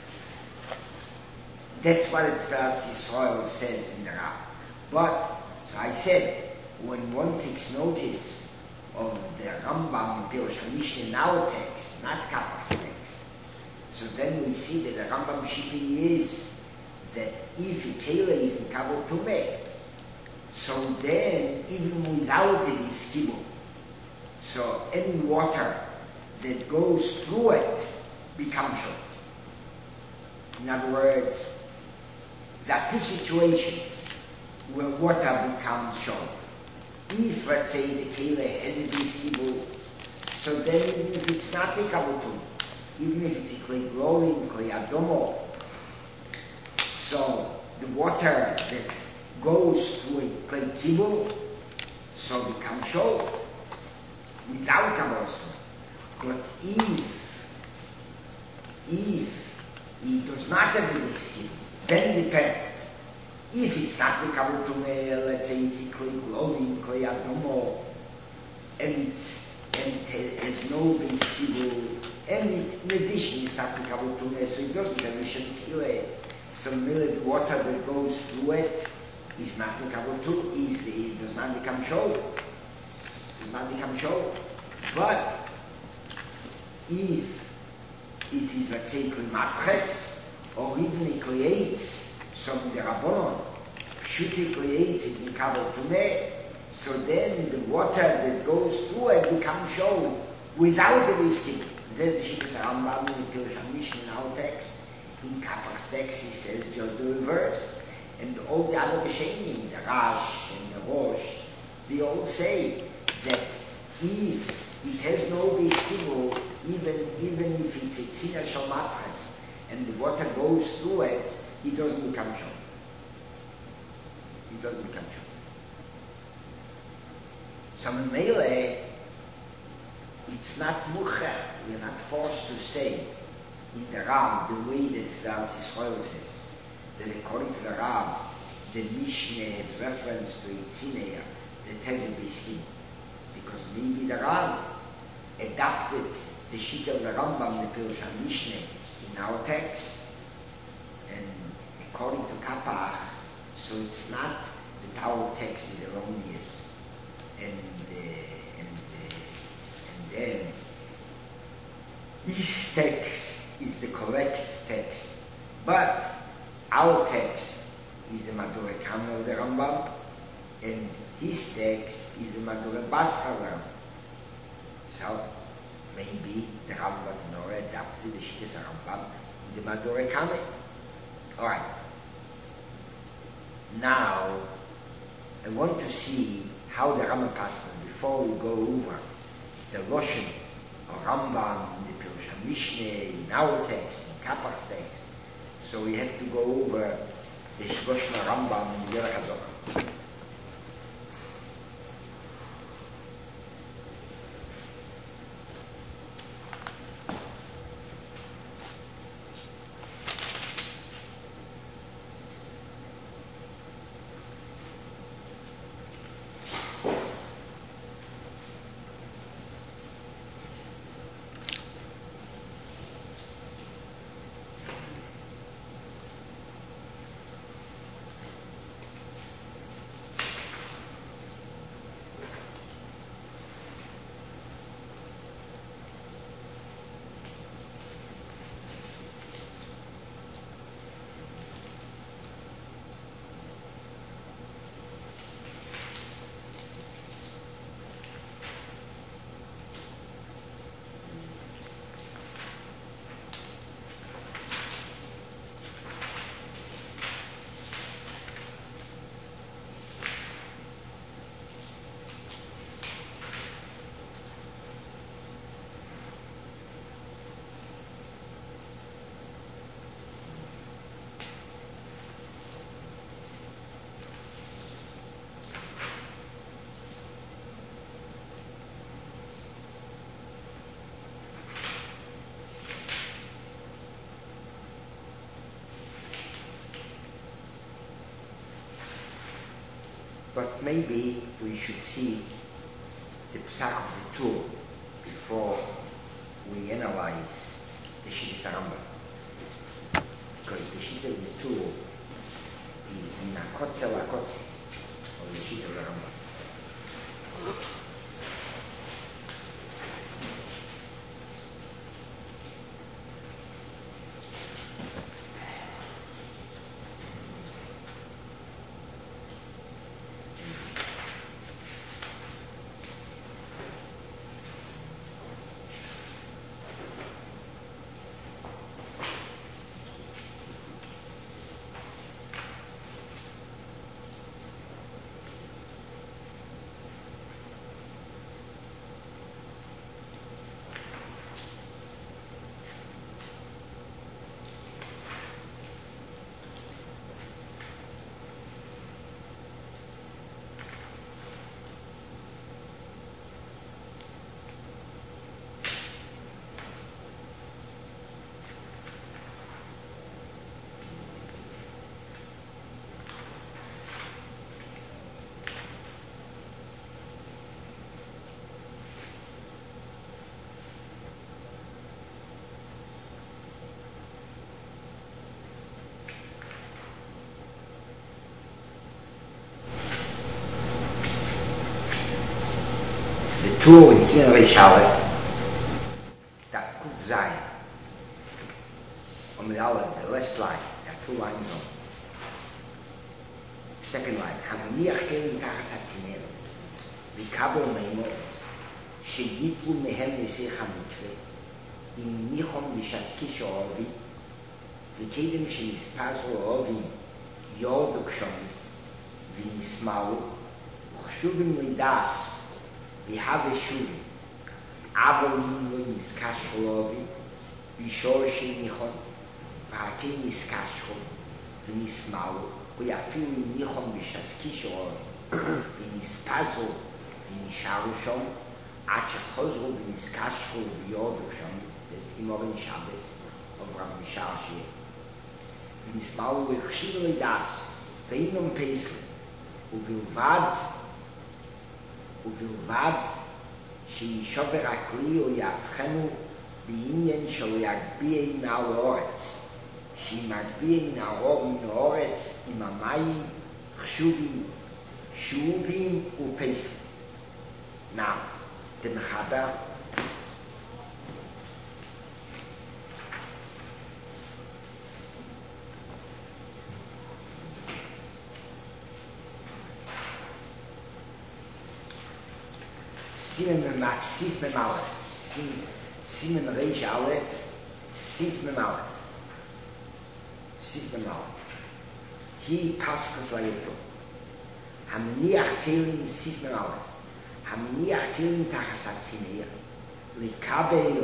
That's what it first Yisrael says in the Rab. But, so I said, when one takes notice of the Rambam Pirush HaMishnah in our text, not Kapach's text, so then we see that the Rambam Shipping is that if a Kela is Mikabel to me, so then even without the Iskibul, so any water that goes through it becomes short. In other words, there are two situations where water becomes short. If, let's say, the Kela has a Iskibul, so then even if it's not Mikabel, even if it's a clay glowing, clay adomo, so the water that goes through a clay kibble, so becomes short without a monster. But if it does not have a kibble, then it depends. If it's not becoming to me, let's say it's a clay glowing, clay adomo, and it has no base kibble, and in addition it's not becoming to me, so it doesn't have a shenkilah. So the water that goes through it is not Mikabel too. It does not become shov. Does not become shov. But if it is, let's say, klimatres, or even it creates some derabon, should it create is Mikabel to me, so then the water that goes through it becomes shov without the risking. There's the Shittas Rambam in the Pirush HaMishnah in our text. In Kapach's text he says just the reverse. And all the other Rishonim, the Rash and the Rosh, they all say that if it has no base kibul, even if it's a Tziniya Shalmatres, and the water goes through it, it doesn't become shom. It doesn't become shom. So in Melee, it's not mucher. We're not forced to say in the Ram the way that Raz Yisrael says, that according to the Ram, the Mishnah has reference to a Tziniya that has a base kibul, because maybe the Ram adapted the sheet of the Rambam, the Pirush HaMishnah, in our text, and according to Kapach, so it's not that our text is erroneous, and then this text is the correct text, but our text is the Madure Kama of the Rambam, and his text is the Madure Basra of the Rambam. So maybe the Rambam Nora adapted the Shittas Rambam in the Madure Kama. All right. Now, I want to see how the Rambam passes before we go over the Loshen of Rambam, the Pirush Mishneh, in our text, in Kapach's text. So we have to go over the Loshen of Rambam in Derech HaZohar. But maybe we should see the Psach of the Tur before we analyze the Shittas Rambam. Because the Shittas of the Tur is in a Kotze Lakotze of the Shittas of the Rambam. Tur in Simen Reishale, that could sein. On the last line, there are 2 lines on. Second line, Hamaniach Kelim Tachas HaTzinel, V'kabel Meimo, Sheyitlu Mehem Nesech HaMikveh, Im Nichon V'shaskish Ovi, V'kedem Shenispazru Ovi, Yod Ukshom, V'nismalu, Uchshuvim Lidas, have a shoe, Avalin is Kasholovi, Bishorshi Nichon, Pakin is Kashol, Vinismalu, we are feeling Nichon Bishaskishor, Vinispazo, Vinisharushon, Achachozro, Viniskashol, Viodushon, the Imorin Shabbos of Rabbi Sharshi. Vinismalu, we Chshivli Das, Veinom Pesach, Ubilvad, ובלבד שישובר הכלי או יהפכנו בעניין שלא יגביה מן האורץ, שאם יגביה מן האורץ עם המים חשובים, שובים ופסח. Now, the Mechaber Sif Memale, Simen Reish Aleph, Sif Memale, Sif Memale. he passes later. Hamniach kelim sifmeral. Hamniach kelim tachasatzinir. Likabel.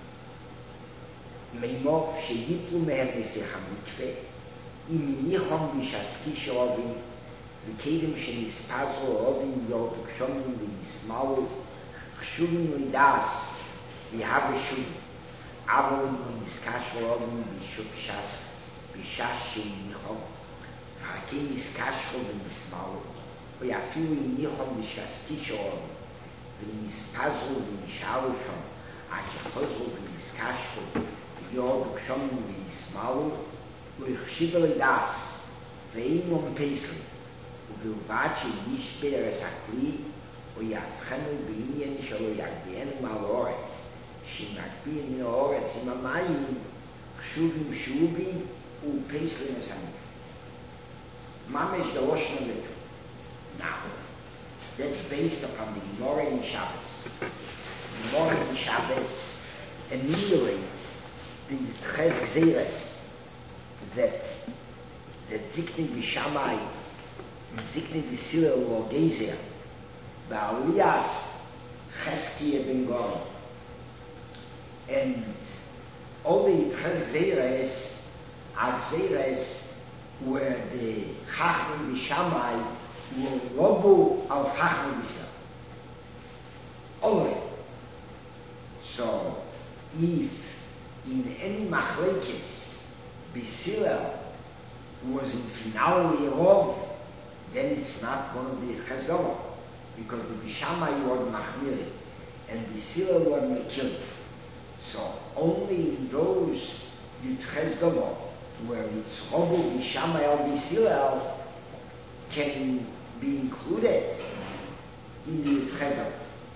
Meimov sheyiplu mehem nisech hamikve. Im nichom bishaskish ovim. V'kedim shenispazro ovim yoduk shomim v'nismalu. Chshuvim lidas. V'have shuvim. Avon v'niskash ovim v'shuk shas. V'shash sheynichom. V'hakim niskash ovim v'nismalu. V'yafilu nichom bishaskish ovim. V'nispazro v'nishalu shom. Achechozro v'niskash ovim. Yoduk shomim v'nismalu. V'chshivim lidas. V'einom pesli. ובלבד שיש ברס הכלי ויבחנו בעניין שלא יגבינו על האורץ שמקביע מן האורץ עם המים חשובים שובים ופסלים מסמים ממש דרושנו לתו. Now, that's based upon the Gemara in Shabbos. The Gemara in Shabbos ameliorates the Ches Gzeres that Zikni B'Shamai Zikni B'Sila U'Gezer Ba'Alias Cheskia Ben Gon, and all the Ches Gzeres where the Chachmei B'Shamai were Robu al Chachmei B'Sila. Only. So, if in any Machlekes B'Sila was in finale Rob, then it's not going to be Chesdova, because the Bishamai were Machmiri and the Sila were Mekil. So only in those Chesdova where it's Robu Bishamai or Bisila can be included in the Chesdova.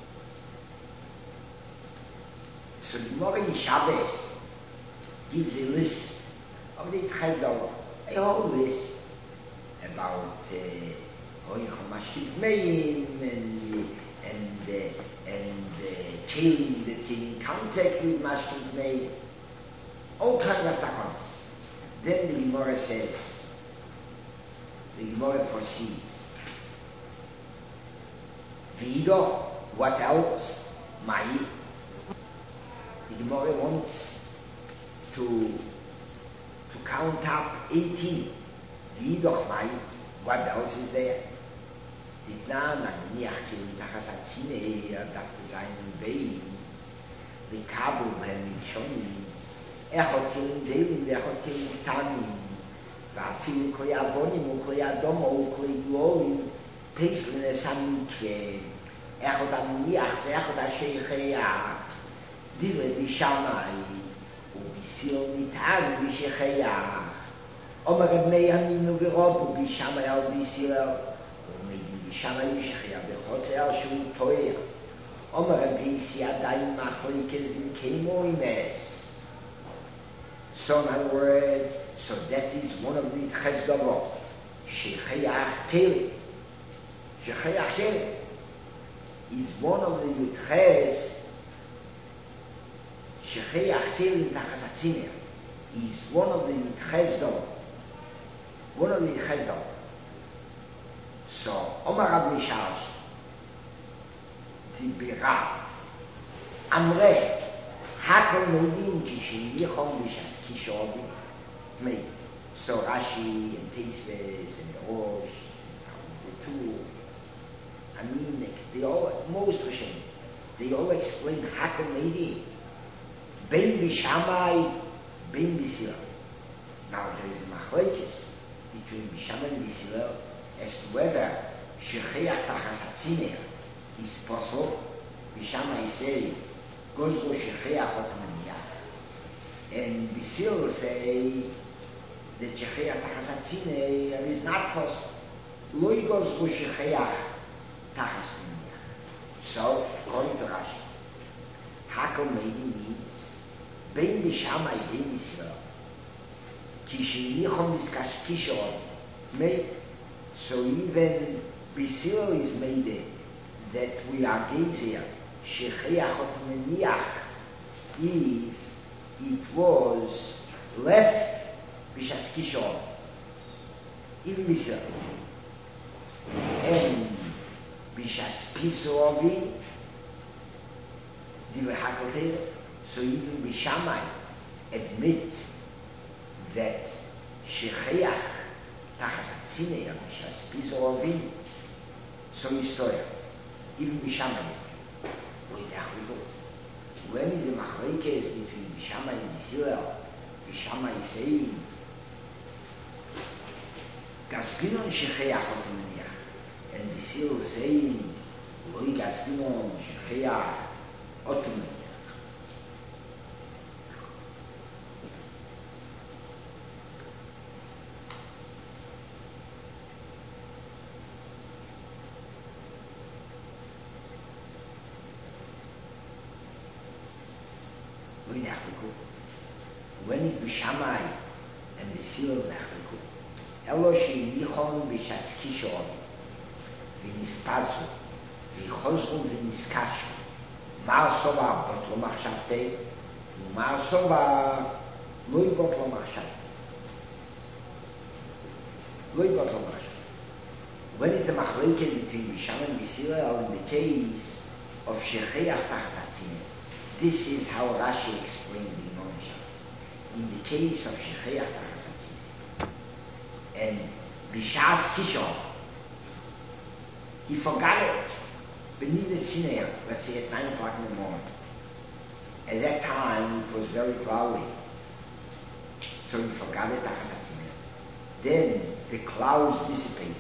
So the Gemara in Shabbos gives a list of the Chesdova, a whole list about Mashkid and Kalim that came in contact with Mashkid Meir, all kinds of takonos. Then the Gemara says, the Gemara proceeds. Vido, what else? Mai. The Gemara wants to count up 18. What else is there? Ditnan, Niachim, Tachasatzine, Dr. Zayin Bein, the Kabu, and Shonim, Echokim, Devin, Echokim, Tanim, Vafil, Koyavonim, Koyadomo, Koyuolim, Paislin, Samike, Echodam Niach, Echoda Sheikheya, Dile Bishamai, Ubisil Nitan, Bishecheya. Omer Rabnei Haninu v'Robu b'Shamai al b'Yisrael, u'meidim b'Shamai b'Shechia b'Chotzer shu to'er. Omer Rabbi Yadayim machlokes b'Keimo imes. So in other words, so that is one of the Chesdovot. Shechiach Kelim. Shechiach Kelim is one of the Yudches. Shechiach Kelim Tachasatziner is one of the Chesdovot. One of the Chesdov. So, Omar Rabbi Shash, the Birav, Amre, Hakol Meidim Kishiyichom Kishobi, Mei. So Rashi and Teisves and Rosh, the two, Aminek, they all, most Hashem, they all explain Hakol Meidim, Ben Bishamai, Ben Bisila. Now there is a Machlekes between Bishamai and Bisila as to whether Shechiach Tachasatziner is possible. Bishamai say, goes go Shechiach Otamaniach. And Bisil say that Shechiach Tachasatziner is not possible. Loi goes go Shechiach Tachasatziner. So, according to Rashi, Hakol Meidi means Ben Bishamai, Ben Bisila. So even Bisil is made that we are gazer Shechiach Otmeniach if it was left Bishas Kishon. even Bisrael. And Bishas Pisovi, the Hakotel, so even Bishamai admit that Shechiach Tachas Atzinei Bishas Pisovi, so historia. Even Bishamai is when is the machlekes between Bishamai and Bisrael? Bishamai is saying Gaskinon Shechiach Otomaniach, and Bisrael saying Loi Gaskinon Shechiach Otomaniach. When is Bishamai and Bisrael Nechliku? Elo sheinichon b'shas kishon v'nispazu v'chozru v'niskashu mar sova bot lo machshavtei mar sova loi bot lo machshavtei loi bot lo machshavtei. When is the machlekes between Bishamai and Bisrael in the case of Shechiach Tachas Atzinei? This is how Rashi explained the Imam. In the case of Shechiach Tachas Atzinei and Bishas Kishon, he forgot it beneath the Sinai, let's say at 9 o'clock in the morning. At that time it was very cloudy, so he forgot it Tachas Atzinei. Then the clouds dissipated,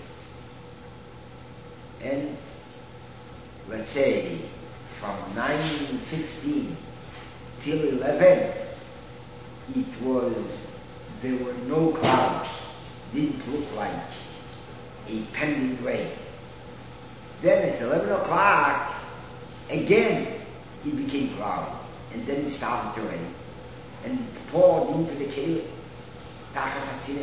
and let's say from 9:15 till 11, there were no clouds, didn't look like a pending rain. Then at 11 o'clock, again, it became cloudy, and then it started to rain, and it poured into the Kelim, Tachas Atzinei.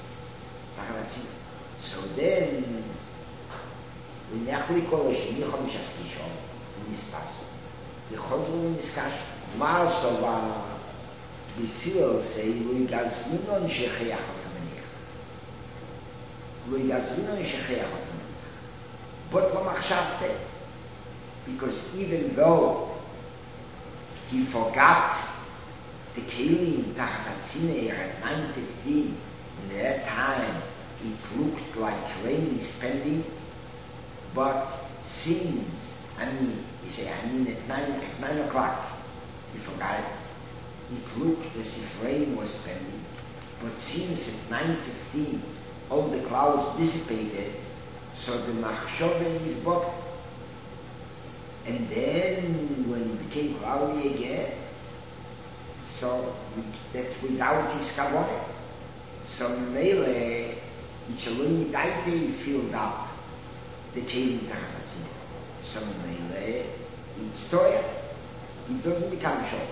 So then, we nachli kol shenichom shaskishon, the Chodru Niskash Marsova Bisrael say Lui Gazminon Shechiach Otamaniach. Lui Gazminon Shechiach Otamaniach. But lo machshavte, because even though he forgot the Kelim Tachas Atzinei at 9:15, in that time it looked like rain is pending, but since he said, at 9 o'clock, he forgot it. It looked as if rain was pending, but since at 9:15 all the clouds dissipated, so the machshove is bottled. And then when it became cloudy again, so that without his kavanah, so mele it shalom daite filled up the Kelim Tachas Atzinei. So mele it's toya, it doesn't become short.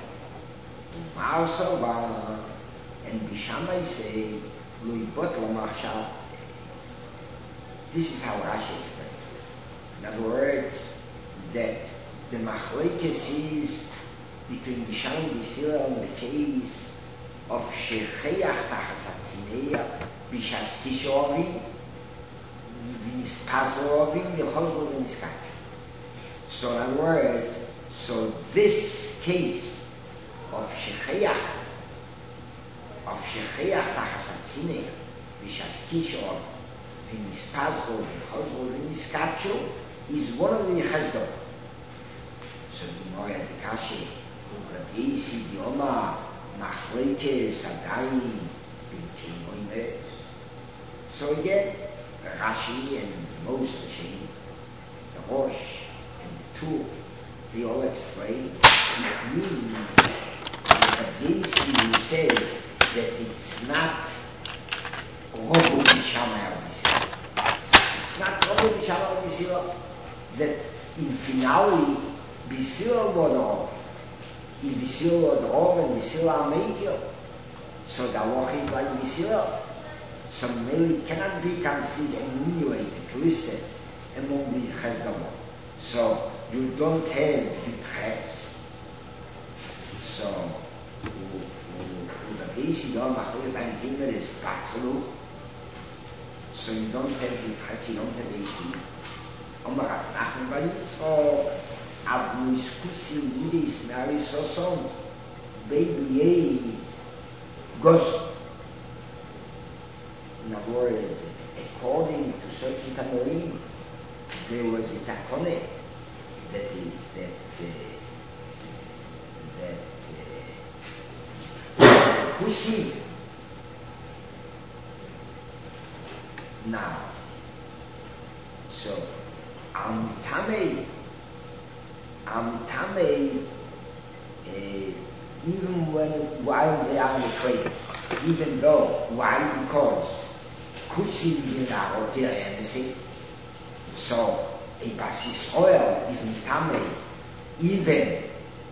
And Bishamai say, Lui bot lo machshav. This is how Rashi explains. In other words, that the machlekes is between Bishamai and Bisrael in the case of Shechiach Tachas Atzinei, Bishas Kishovi, V'nispazovi, V'chozru V'niskach. So in other words, so this case of Shechiach Tachas Atzinei, Bishas Kishon, V'nispazo, V'chozru V'niskachu, is one of the Chesdom. So the Gemara at the Kashi, U'Rabbeisi Dioma, Machlekes Adayin, B'Kei Moimes. So again, Rashi and most Sheni, the Rosh and the Tur, they all explain it means that Rabbeisi says that it's not Robo Bishamai Bisrael. It's not Robo Bishamai Bisrael that in finale Bisrael was Robo. If Bisrael was Robo and Bisrael are Meidyo, so the halacha is like Bisrael. So maybe it cannot be considered enumerated, listed among the Chesdom. So you don't have Yitches. So the case you don't have is Patzelu. So you don't have the trust, you don't have 18. Omar Nachman Bar Yitzchok, Abu Iskusi Yidis Nari Soson, Baby goes. In other words, according to certain Tanoim, there was a takone that Kusi. Now, so Amtame, even while they are in the cradle, even though, why? Because Kusi or anything. So a Bas Yisrael is Mtame, even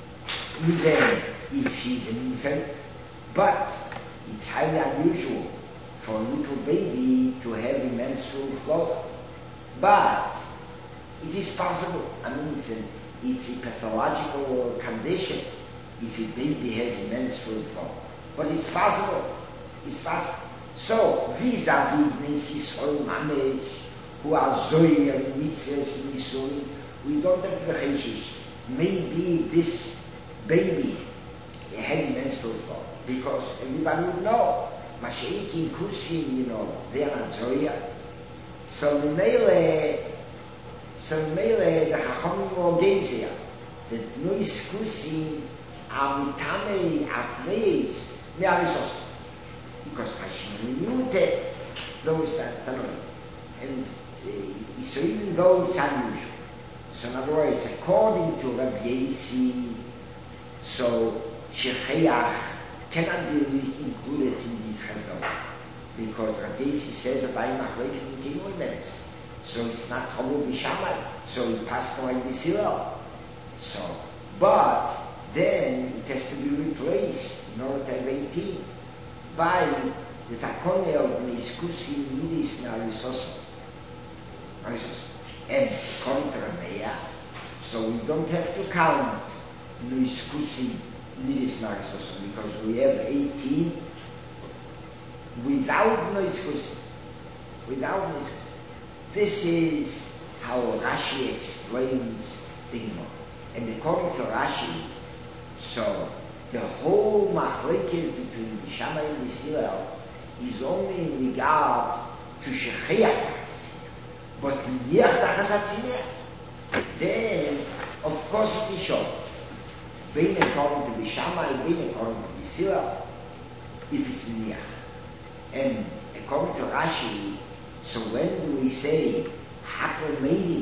if she's an infant, but it's highly unusual for a little baby to have a menstrual flow. But it is possible. I mean, it's a pathological condition if a baby has a menstrual flow. But it's possible. It's possible. So, vis-a-vis Bnei Yisrael Mamesh, who are Zoya and Mitzvahs in Yisrael, we don't have the Cheshish. Maybe this baby had a menstrual flow, because everybody would know. Mashiach in Kusim, they are not Zoya. So the Mele, the Chachamim will gaze here, that Nois Kusim are Mitame Atmeis, Me'arisos. Because Hashem knew that those that Tanoi. And so even though it's unusual, so in other words, according to Rabbi Yossi, so Shechiach cannot be included in this Chazal, because Rabbi Yossi says that I'm not ready to continue minutes. So it's not Chamu B'Shamai, so he passed away this Hillel. So, but then it has to be replaced in order to have 18 by the Takone of Niskusi Yidis Narisoso. And according to Rameya, so we don't have to count Niskusi Yidis Narisoso, because we have 18 without Niskusi. Without Niskusi. This is how Rashi explains the Gemara. And according to Rashi, so the whole machlekes between the Shammai and the Hillel is only in regard to Shechiach. But Niach Tachas then, of course, it is shown. Being according to the Shammai, being according to the Hillel, if it's Niach. And according to Rashi, so when do we say Hakol Meidi,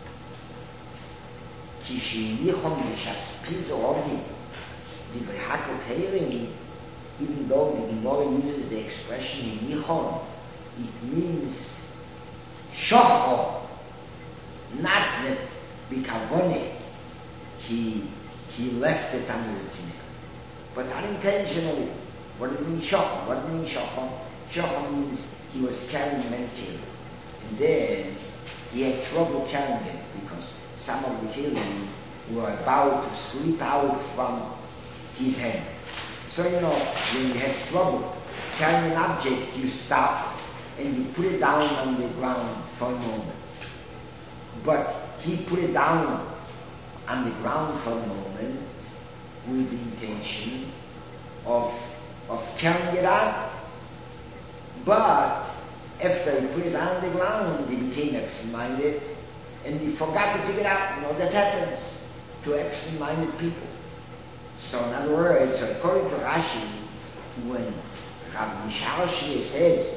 Ki Shenichon Mishaspiz Ovi, the Hakol Keirin, even though the Gemara uses the expression Nichon, it means Shochon, not that Bikavone, he left it under the tzimah, but unintentionally. What do you mean Shochon? What do you mean Shochon? Shochon means he was carrying many children, and then he had trouble carrying it because some of the children were about to slip out from his hand. So when you have trouble carrying an object, you stop and you put it down on the ground for a moment. But he put it down on the ground for a moment with the intention of carrying it out. But after he put it on the ground, he became absent-minded and he forgot to pick it up. That happens to absent-minded people. So in other words, according to Rashi, when Rav Misharshi says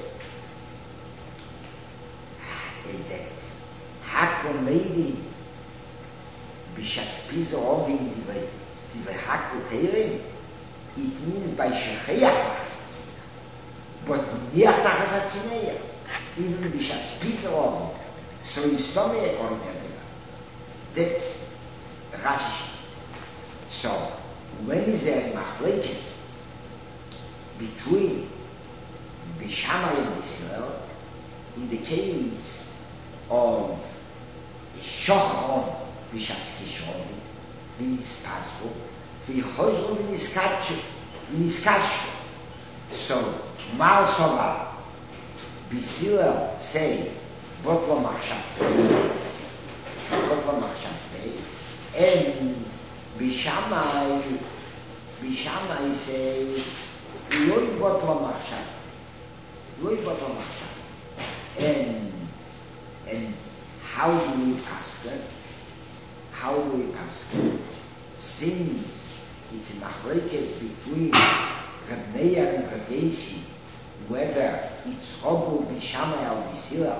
that Hakol Meidi B'Shaspiz Ovi Divrei Hakol Keirin, it means by Shechiach. But Niach Tachas Hatzineya, even B'Shaspiz Ovi. So he's talking according to that. That's Rashi. So when is there machlekes between Bishamai and Israel in the case of Shochon B'Shaskishon, B'Nispasvo, B'Chozron B'Niskashvo. So Mar Sovar, B'Hillel say, Botla Machshavtei, and B'Shammai say, Loi Botla Machshavtei. And how do we pass it? Since it's a machlekes between Reb Meir and Reb Yosi, whether it's Robu B'Shammai or B'Hillel,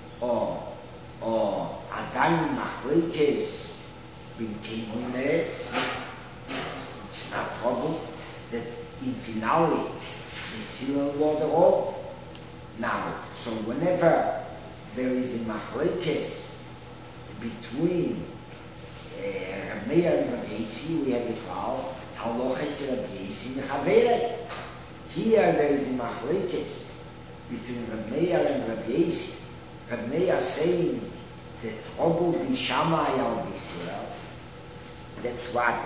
or Adayin machlekes b'Keimun Meretz, it's not Robu, that in finale B'Hillel won the Rob. Now, so whenever there is a machlekes between Reb Meir and Reb Yosi, we have it now, halochet Reb Yosi mechaveret. Here there is a machlekes between Reb Meir and Reb Yosi. Reb Meir saying that Robu B'Shammai or B'Hillel. That's what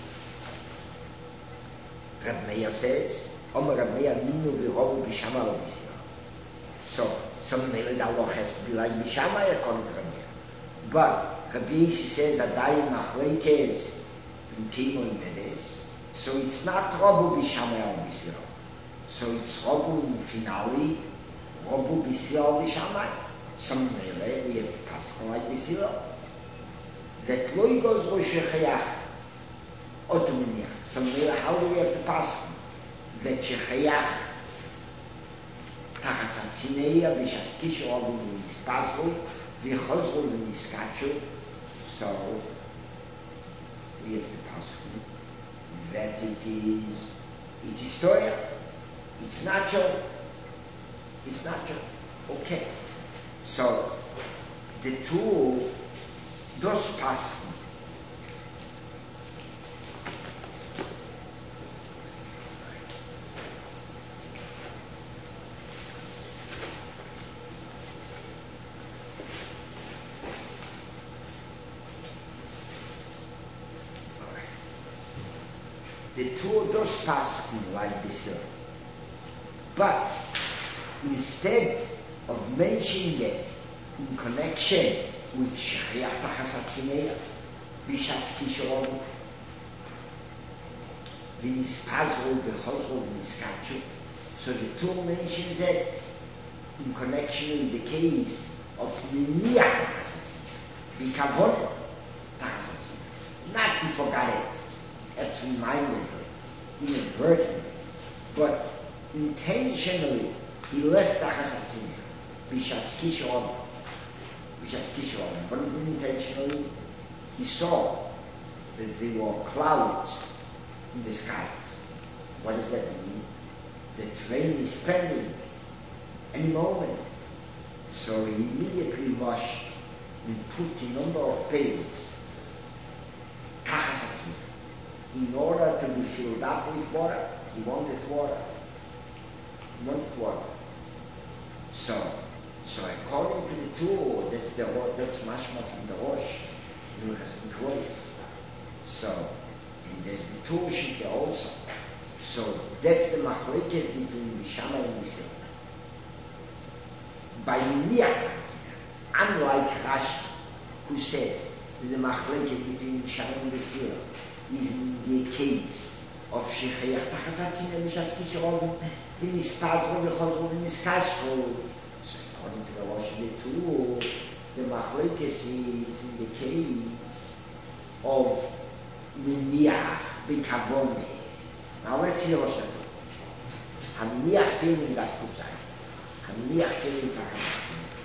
Reb Meir says. Omer Reb Meir ninu v'Robu B'Shammai or B'Hillel. So maybe the law has to be like B'Shammai according to Reb Meir. But Reb Yosi says Adayin machlekes b'Keimun Meretz. So it's not Robu B'Shammai or B'Hillel. So it's Robu in finale, Robu B'Hillel B'Shammai. Some way we have to pass like B'Hillel. That Loi goes Rosh Chayach Otominiach. Some way how do we have to pass? That Chayach Tachas HaTzineia B'Shaskish Robu B'Nispazru V'Chozru B'Niskachu. So we have to pass that it is Torah. It's natural. Okay. So the two does pass. The two does pass like this here. But instead of mentioning it in connection with Shechayach Tachas HaTzineia, B'Shas Kishoron, V'Nispazru, V'Chozru, V'Niskachu, so the two mentions it in connection with the case of Miniach Tachas HaTzineia, B'Kavon Tachas HaTzineia. Not he forgot it, absent-mindedly, inadvertently, but intentionally he left Tachas HaTzineia, B'Shas Kishoron. But unintentionally he saw that there were clouds in the skies. What does that mean? The train is pending any moment. So he immediately washed and put a number of pails, Tachas HaTzineia, in order to be filled up with water. He wanted water. So according to the two, that's mashma from the Rosh, Milchas Mikrois. So, and there's the two Shita also. So that's the machlekes between B'Shammai and B'Hillel. By Miniach, unlike Rashi, who says that the machlekes between B'Shammai and B'Hillel is in the case of Shechayach Tachas HaTzineia B'Shas Kishoron V'Nispazru V'Chozru V'Niskachu. According to the Rosh Hashanah, the machlekes is in the case of Miniach B'Kavone. Now let's see Rosh Hashanah. Haminiach Kelim das Kuzay. Haminiach Kelim Tachas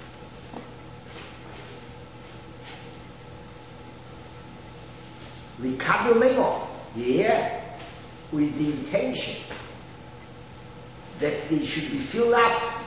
HaTzineia. L'kavle Memo, with the intention that they should be filled up.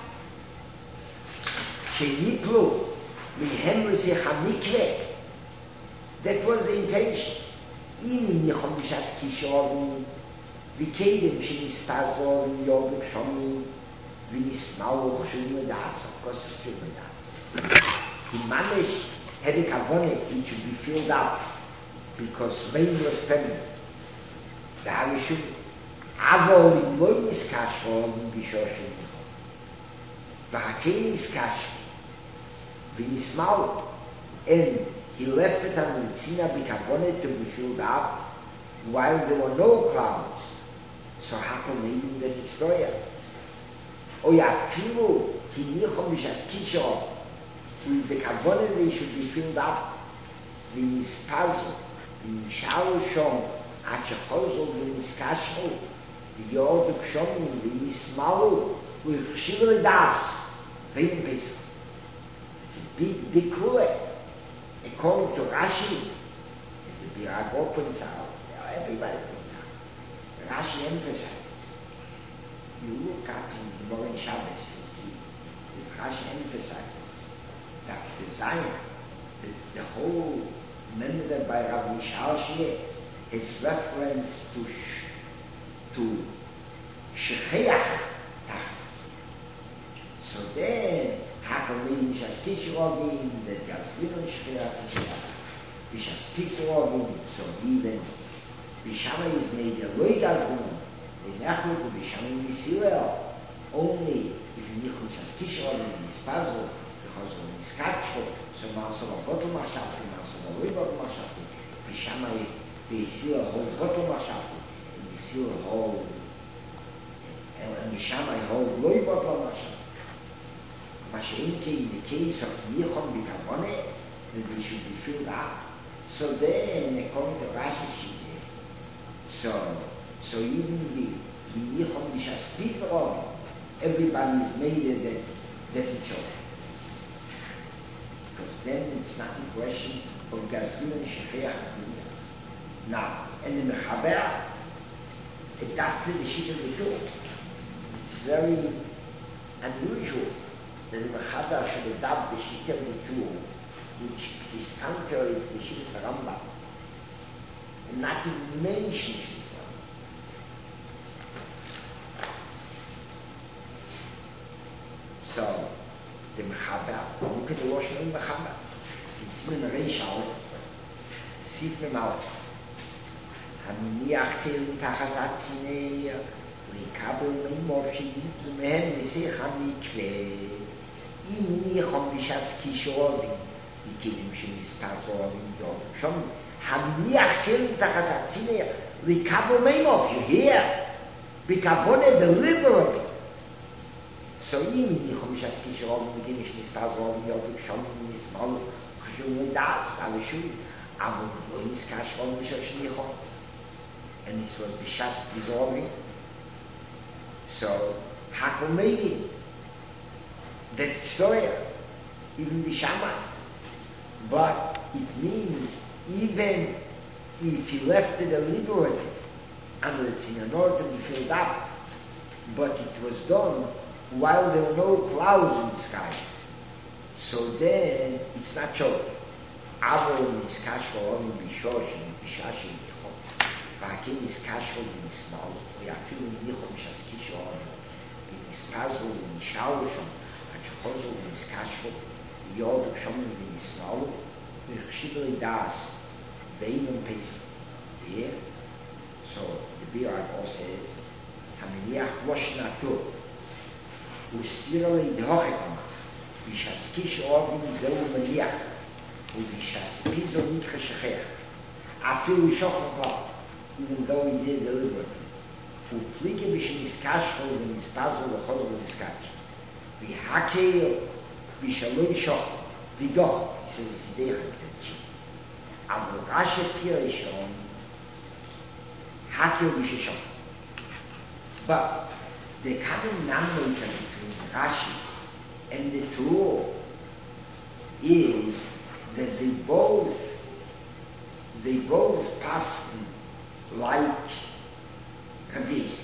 Sheyiplu mihem l'sich hamikveh. That was the intention. Im nichom b'shas kishorim v'kedem shenispazor v'yobuk shomim v'nismauch shulmedas. Of course, it's shulmedas. The mamish had a kavone, it should be filled up because rain was pending. The Harishum Avol in Loy Niskash for Bishoshim. V'hakein iskashki. V'nismal. And he left it on the tzina b'kavonet to be filled up while there were no clouds. So how come even the destroyer? O yafilu hinichom b'shaskisho. With the kavonet they should be filled up. V'nispazu. V'nishalu shom. Ad shechozu v'niskashmu. V'yordu kshomu. V'nismalu. V'chshivu das. Ve'im Pesach. It's a big, big kula. According to Rashi, as the Birago points out, everybody points out, Rashi emphasizes. You look up in the Moran Shabbos, you see, that Rashi emphasizes that the Zion, the whole member by Rabbi Shalshie, is reference to Shechiach Tachas. So then, Hakamim Shaskish Robin, that Gaslin Shechiach Vishaskis Robin, so even Bishama is made a way doesn't the Nachlik of Bishama in Israel, only if you Nichul Shaskish Robin is puzzle, because of his catch, so Marsala Bottom Mashafi, Marsala Way Bottom Mashafi, Bishama the Israel whole Bottom Mashafi, and the Israel whole, and Bishama whole Way Bottom Mashafi. Mashenke in the case of Nichon B'Kavone, that they should be filled up. So then, according to Rashi, so even the Nichon B'Shaspit Rob, everybody is made that each other. Because then it's not a question of Gazlin and Shechiach. Now, and in the Chaber, adapted the sheet of the two. It's very unusual that the Mechaber should adapt the sheet of the two, which is contrary to the sheet of Rambam, and not even mention sheet of Rambam. So, the Mechaber, look at the Rosh Hashanah Mechaber. It's in the Reishal, Sif Memalt. Haminiach Kelim Tachazatzinei, Rikabel Meimorshi, Mehen Mesech HaMikveh, אם ניחום בשסקי רובים, וכלים שמספר רובים יום. שום, המניח כן תחת הצינר, לקבו מימוב, you hear? בכבונה deliberately. So אם ניחום בשסקי רובים, וכלים שמספר רובים יום, שום מסמל, חשוב לדעת, אבל שוב, אבל לא נזכש רובים בשש ניחום. And this was בשסקי רובים. So, הכל מיידים. That Tzoya, even Bishama, but it means even if he left it deliberately, and it's in order to be filled up, but it was done while there were no clouds in the sky. So then it's not true. Avon is kashfo on bishosh and bishashi nichom. Vakim is kashfo in small. We are feeling nichom shaskish on. It is puzzle in shaloshon. Chozul is kashfo, yod shom in small. V'chshivli das, ve'imim Pesach. Here, so the Birago says, Haminiach rosh natur, u'stirali d'hochekama, v'shaskish ovim zeu maniach, u'v'shaspizo mitcha shechech. Afilu shochakla, even though he did deliberately. U'plike v'sheniskashfo v'nispazo v'chozul v'niskashfo. V'hakeil v'shaloi shoch v'doch, he says it's deich v'tchi. Avol Rashi Pirishon hakeil v'sheshoch. But the common number between Rashi and the two is that they both pass like Kabis.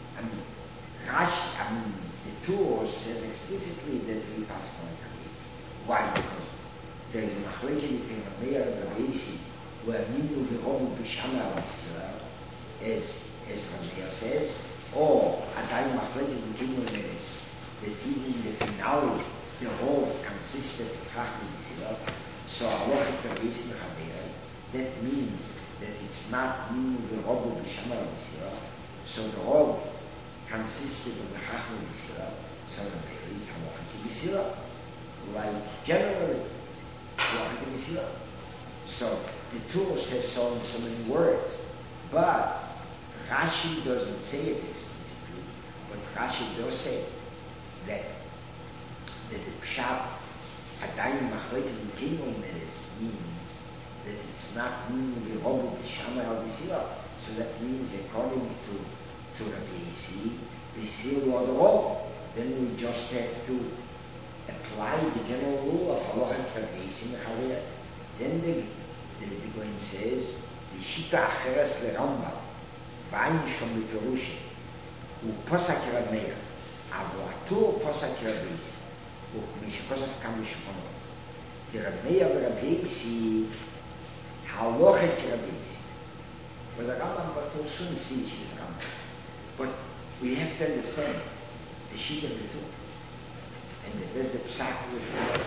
Rashi, the Torah says explicitly that we pass like Kabis. Why? Because there is a machlekes between Rameir and Rabbeisi, where Minu v'Romu b'Shama as Rameir says, or Adai machlekes between them that even the finale, the whole consisted of Chachmi. So Alochik Rabbeisi Rameir, that means that it's not Minu v'Romu b'Shama. So the whole consisted of the Chachma Yisrael, son of Beis, Halacha Yisrael, like generally, Halacha Yisrael. So the Torah says so in so many words, but Rashi doesn't say it explicitly, but Rashi does say that the Pshat Adayim Machlekes L'Keinon means that it's not meaning Yehovu B'Shamai Al Yisrael. So that means according to Rabbi Yissi, Yisrael or the law. Then we just have to apply the general rule of Halacha Rabbi Yissi Mechaveh. Then the Goyim says, the Shita Acheres LeRambam, V'ayin Shom L'Perushim, U'Posak Rav Meir, Avo Atur Posak Rav Yissi, U'Mishposak Kam L'Shulchan Aruch. The Rav Meir v'Rav Yissi, Halacha Rav Yissi. But the Rambam, but we'll soon see she's Rambam. But we have to understand the sheet of the two. And there's the psak with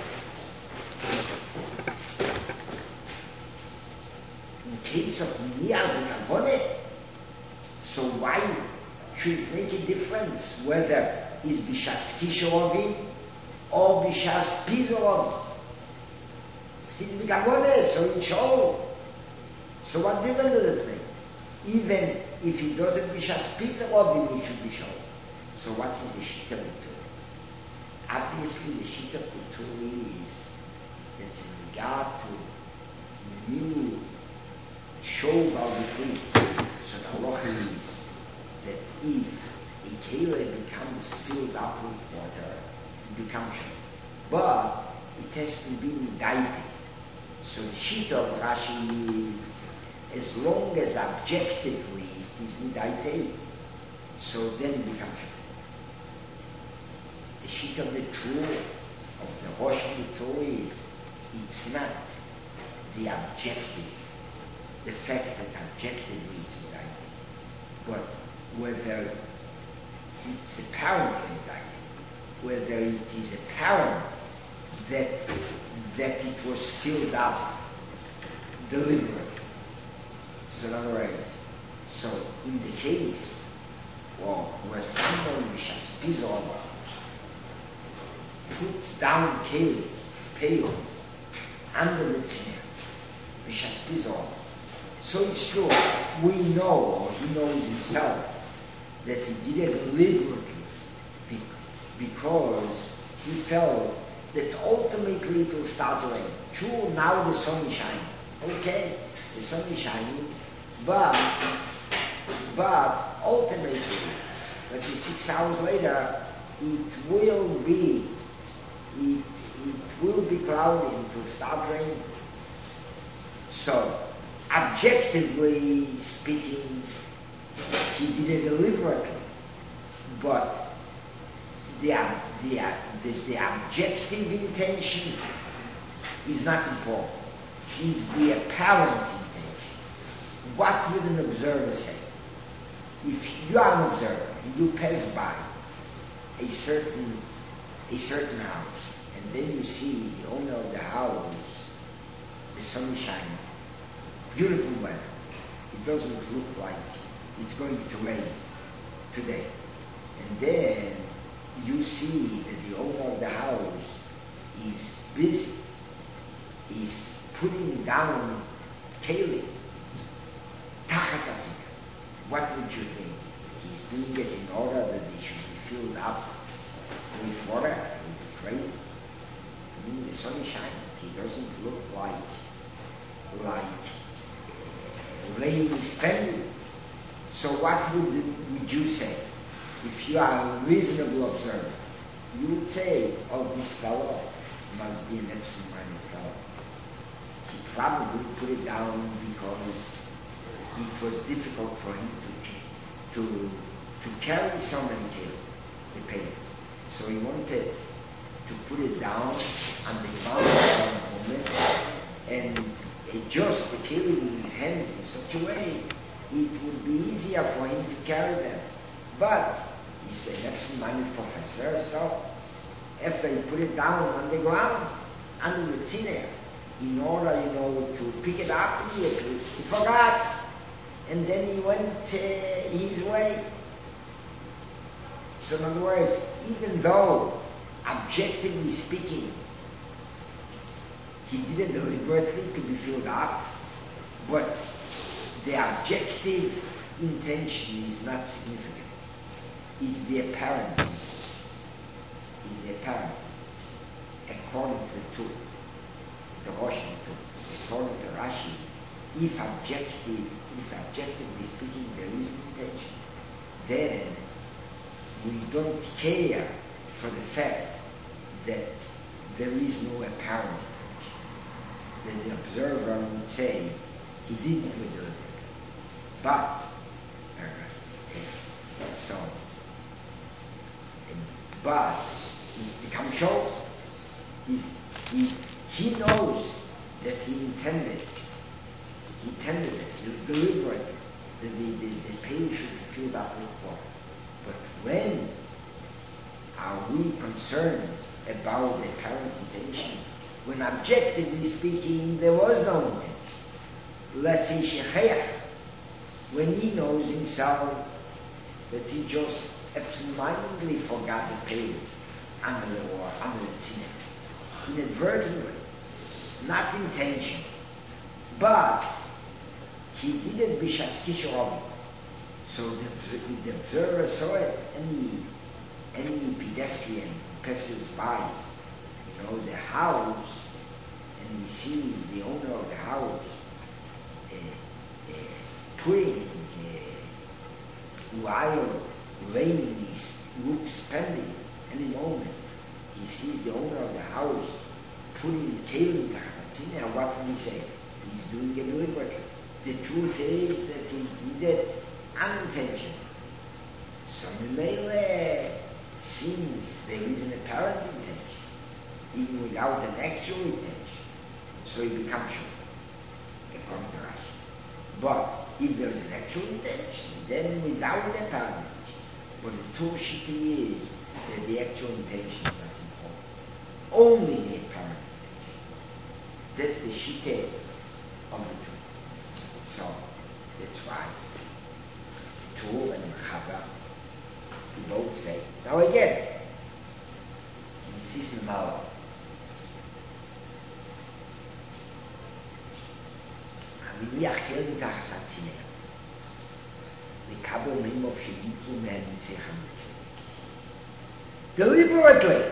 in case of Niyal V'Kavoneh, so why should it make a difference whether it's Bishas Kishorovim or Bishas Pizorovim? It's V'Kavoneh, so it's all. So what difference does it make? Even if he doesn't Bishas Pizorovim, he should be shown. So what is the sheet of the two? Obviously, the sheet of the two is that in regard to new show about the tree, so the halacha is that if a keli becomes filled up with water, it becomes show. But it has to be indicted. So the sheet of Rashi is as long as objectively it is indicted, so then it becomes show. The sheet of the Torah, of the Rosh of the Torah is, it's not the objective, the fact that objectively it's indicted, but whether it's apparently indicted, whether it is apparent that it was filled up deliberately. So in other words, so in the case where someone puts down pails under the tziner, so it's true, we know, or he knows himself, that he did it deliberately because he felt that ultimately it will start raining. True, now the sun is shining. Okay, the sun is shining, but ultimately, let's say 6 hours later, it will be cloudy, it will start raining. So, objectively speaking, he did it deliberately, but the objective intention is not important. It's the apparent intention. What would an observer say? If you are an observer and you pass by a certain house, and then you see the owner of the house, the sun is shining, beautiful weather. It doesn't look like it's going to rain today. And then you see that the owner of the house is busy. He's putting down keli, tachas. What would you think? He's doing it in order that they should be filled up with water, with rain. I mean, the sun is shining. He doesn't look like rain is pending. So what would you say? If you are a reasonable observer, you would say, oh, this fellow must be an absent-minded fellow. He probably put it down because it was difficult for him to carry so many the pails. So he wanted to put it down on the ground for a moment and adjust the keli with his hands in such a way it would be easier for him to carry them. But he's an absent-minded professor, so after he put it down on the ground, under the tziner, in order, to pick it up immediately, he forgot, and then he went his way. So in other words, even though, objectively speaking, he did it deliberately to be filled up, but the objective intention is not significant. It's the apparent. It's the apparent. According to the Russian too, according to Rashi, if objectively speaking there is an intention, then we don't care for the fact that there is no apparent intention. That the observer would say he didn't do it deliberately. But but it becomes short. He knows that he intended it deliberately, that the page should be filled up with water. But when are we concerned about the apparent intention? When objectively speaking there was no intention. Let's say Shecheach, when he knows himself that he just absentmindedly forgot the page under the tzina, inadvertently, not intention, but he did it b'shas kishrov. So the observer saw it. Any pedestrian passes by, the house, and he sees the owner of the house putting while rain is spending any moment. He sees the owner of the house putting the kelim tachat, and what can he say? He's doing it deliberately. The truth is that he did it unintentionally. So Mimele, since there is an apparent intention, even without an actual intention, so he becomes sure, according to Rashi. But if there is an actual intention, then without an apparent intention, but the true shiti is that the actual intention is not important. Only the apparent intention. That's the shite of the two. So that's why Tur and Mechaber, we both say. Now again, in Sifim Mal, deliberately,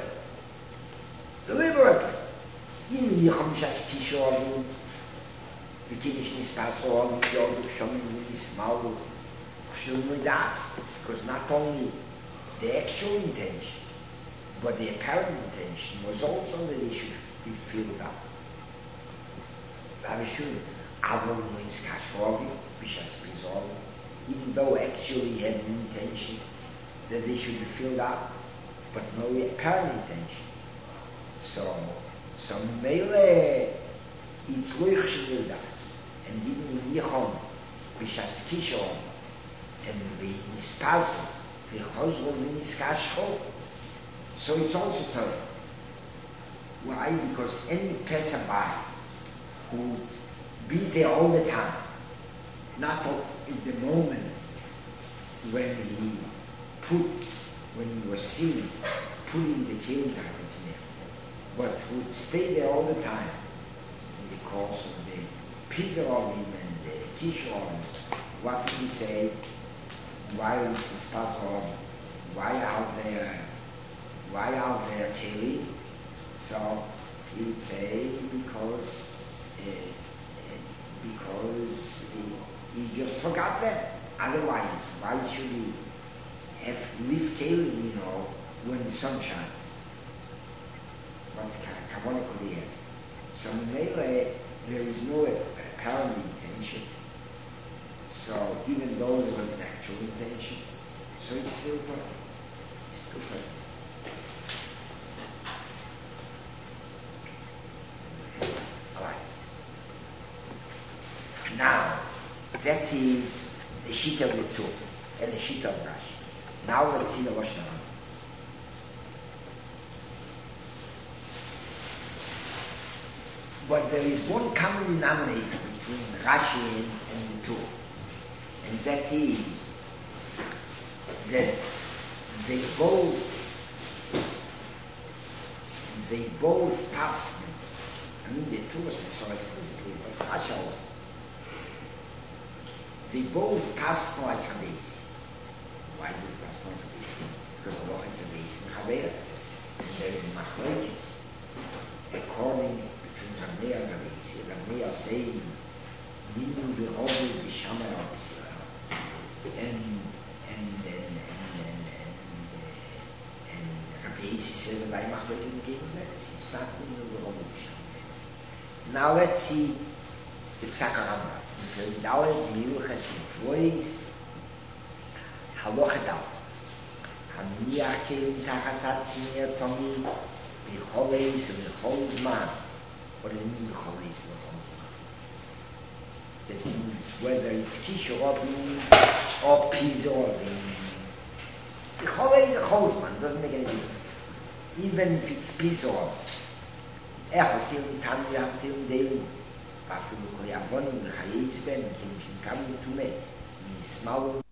אם יחמשס כישורנו, וכיניש נספסו, וכיורדו שומעים ונסמאו, because not only the actual intention, but the apparent intention was also that it should be filled up. Even though actually he had an intention that they should be filled up, but no apparent intention. So Mele, it's loich shvildas, and even in Yichon, b'shas kishon, and the nispazel, the chozro v'niskashcho, so it's also Torah. Why? Because any passerby who be there all the time, not in the moment when he was seen putting the kelim in there, but would stay there all the time in the course of the Pizarovim and the Kishon. What did he say? Why is this puzzle? Why out there kelim? So he would say because he just forgot that. Otherwise, why should he have leave kelim, when the sun shines? What kavanah could he have? So Mele, there is no apparent intention. So even though there was an actual intention, so it's still Torah. Alright. Now, that is the Shita of the two and the Shita of Rashi. Now let's see the Lashon Hara. But there is one common denominator between Rashi and the two, and that is that They both pass. I mean, the two is so explicitly, but Rasha also. They both pass like Hadith. Why does it pass like Hadith? Because the Lord Hadith in Chavera. There is Machlokes. According between Rameh and Hadith, Rameh saying, Minu v'Robu v'Shamay Yisrael. And Rabbi says that I must in Gegenwärts. It's not Minu v'Robu v'Shamay. Now let's see the Psakaramba. Because Dalet Miluches employs Halacha Dalet. Haniach kelim tachas hatzimir tamid b'choleis v'chol zman. What does it mean b'choleis v'chol zman? That means whether it's Kisha or Pizor. B'choleis v'chol zman doesn't make any difference. Even if it's Pizor. Echot kelim tamid kelim delim. After the Koyavonim, the Chayes Ben, came to me, in small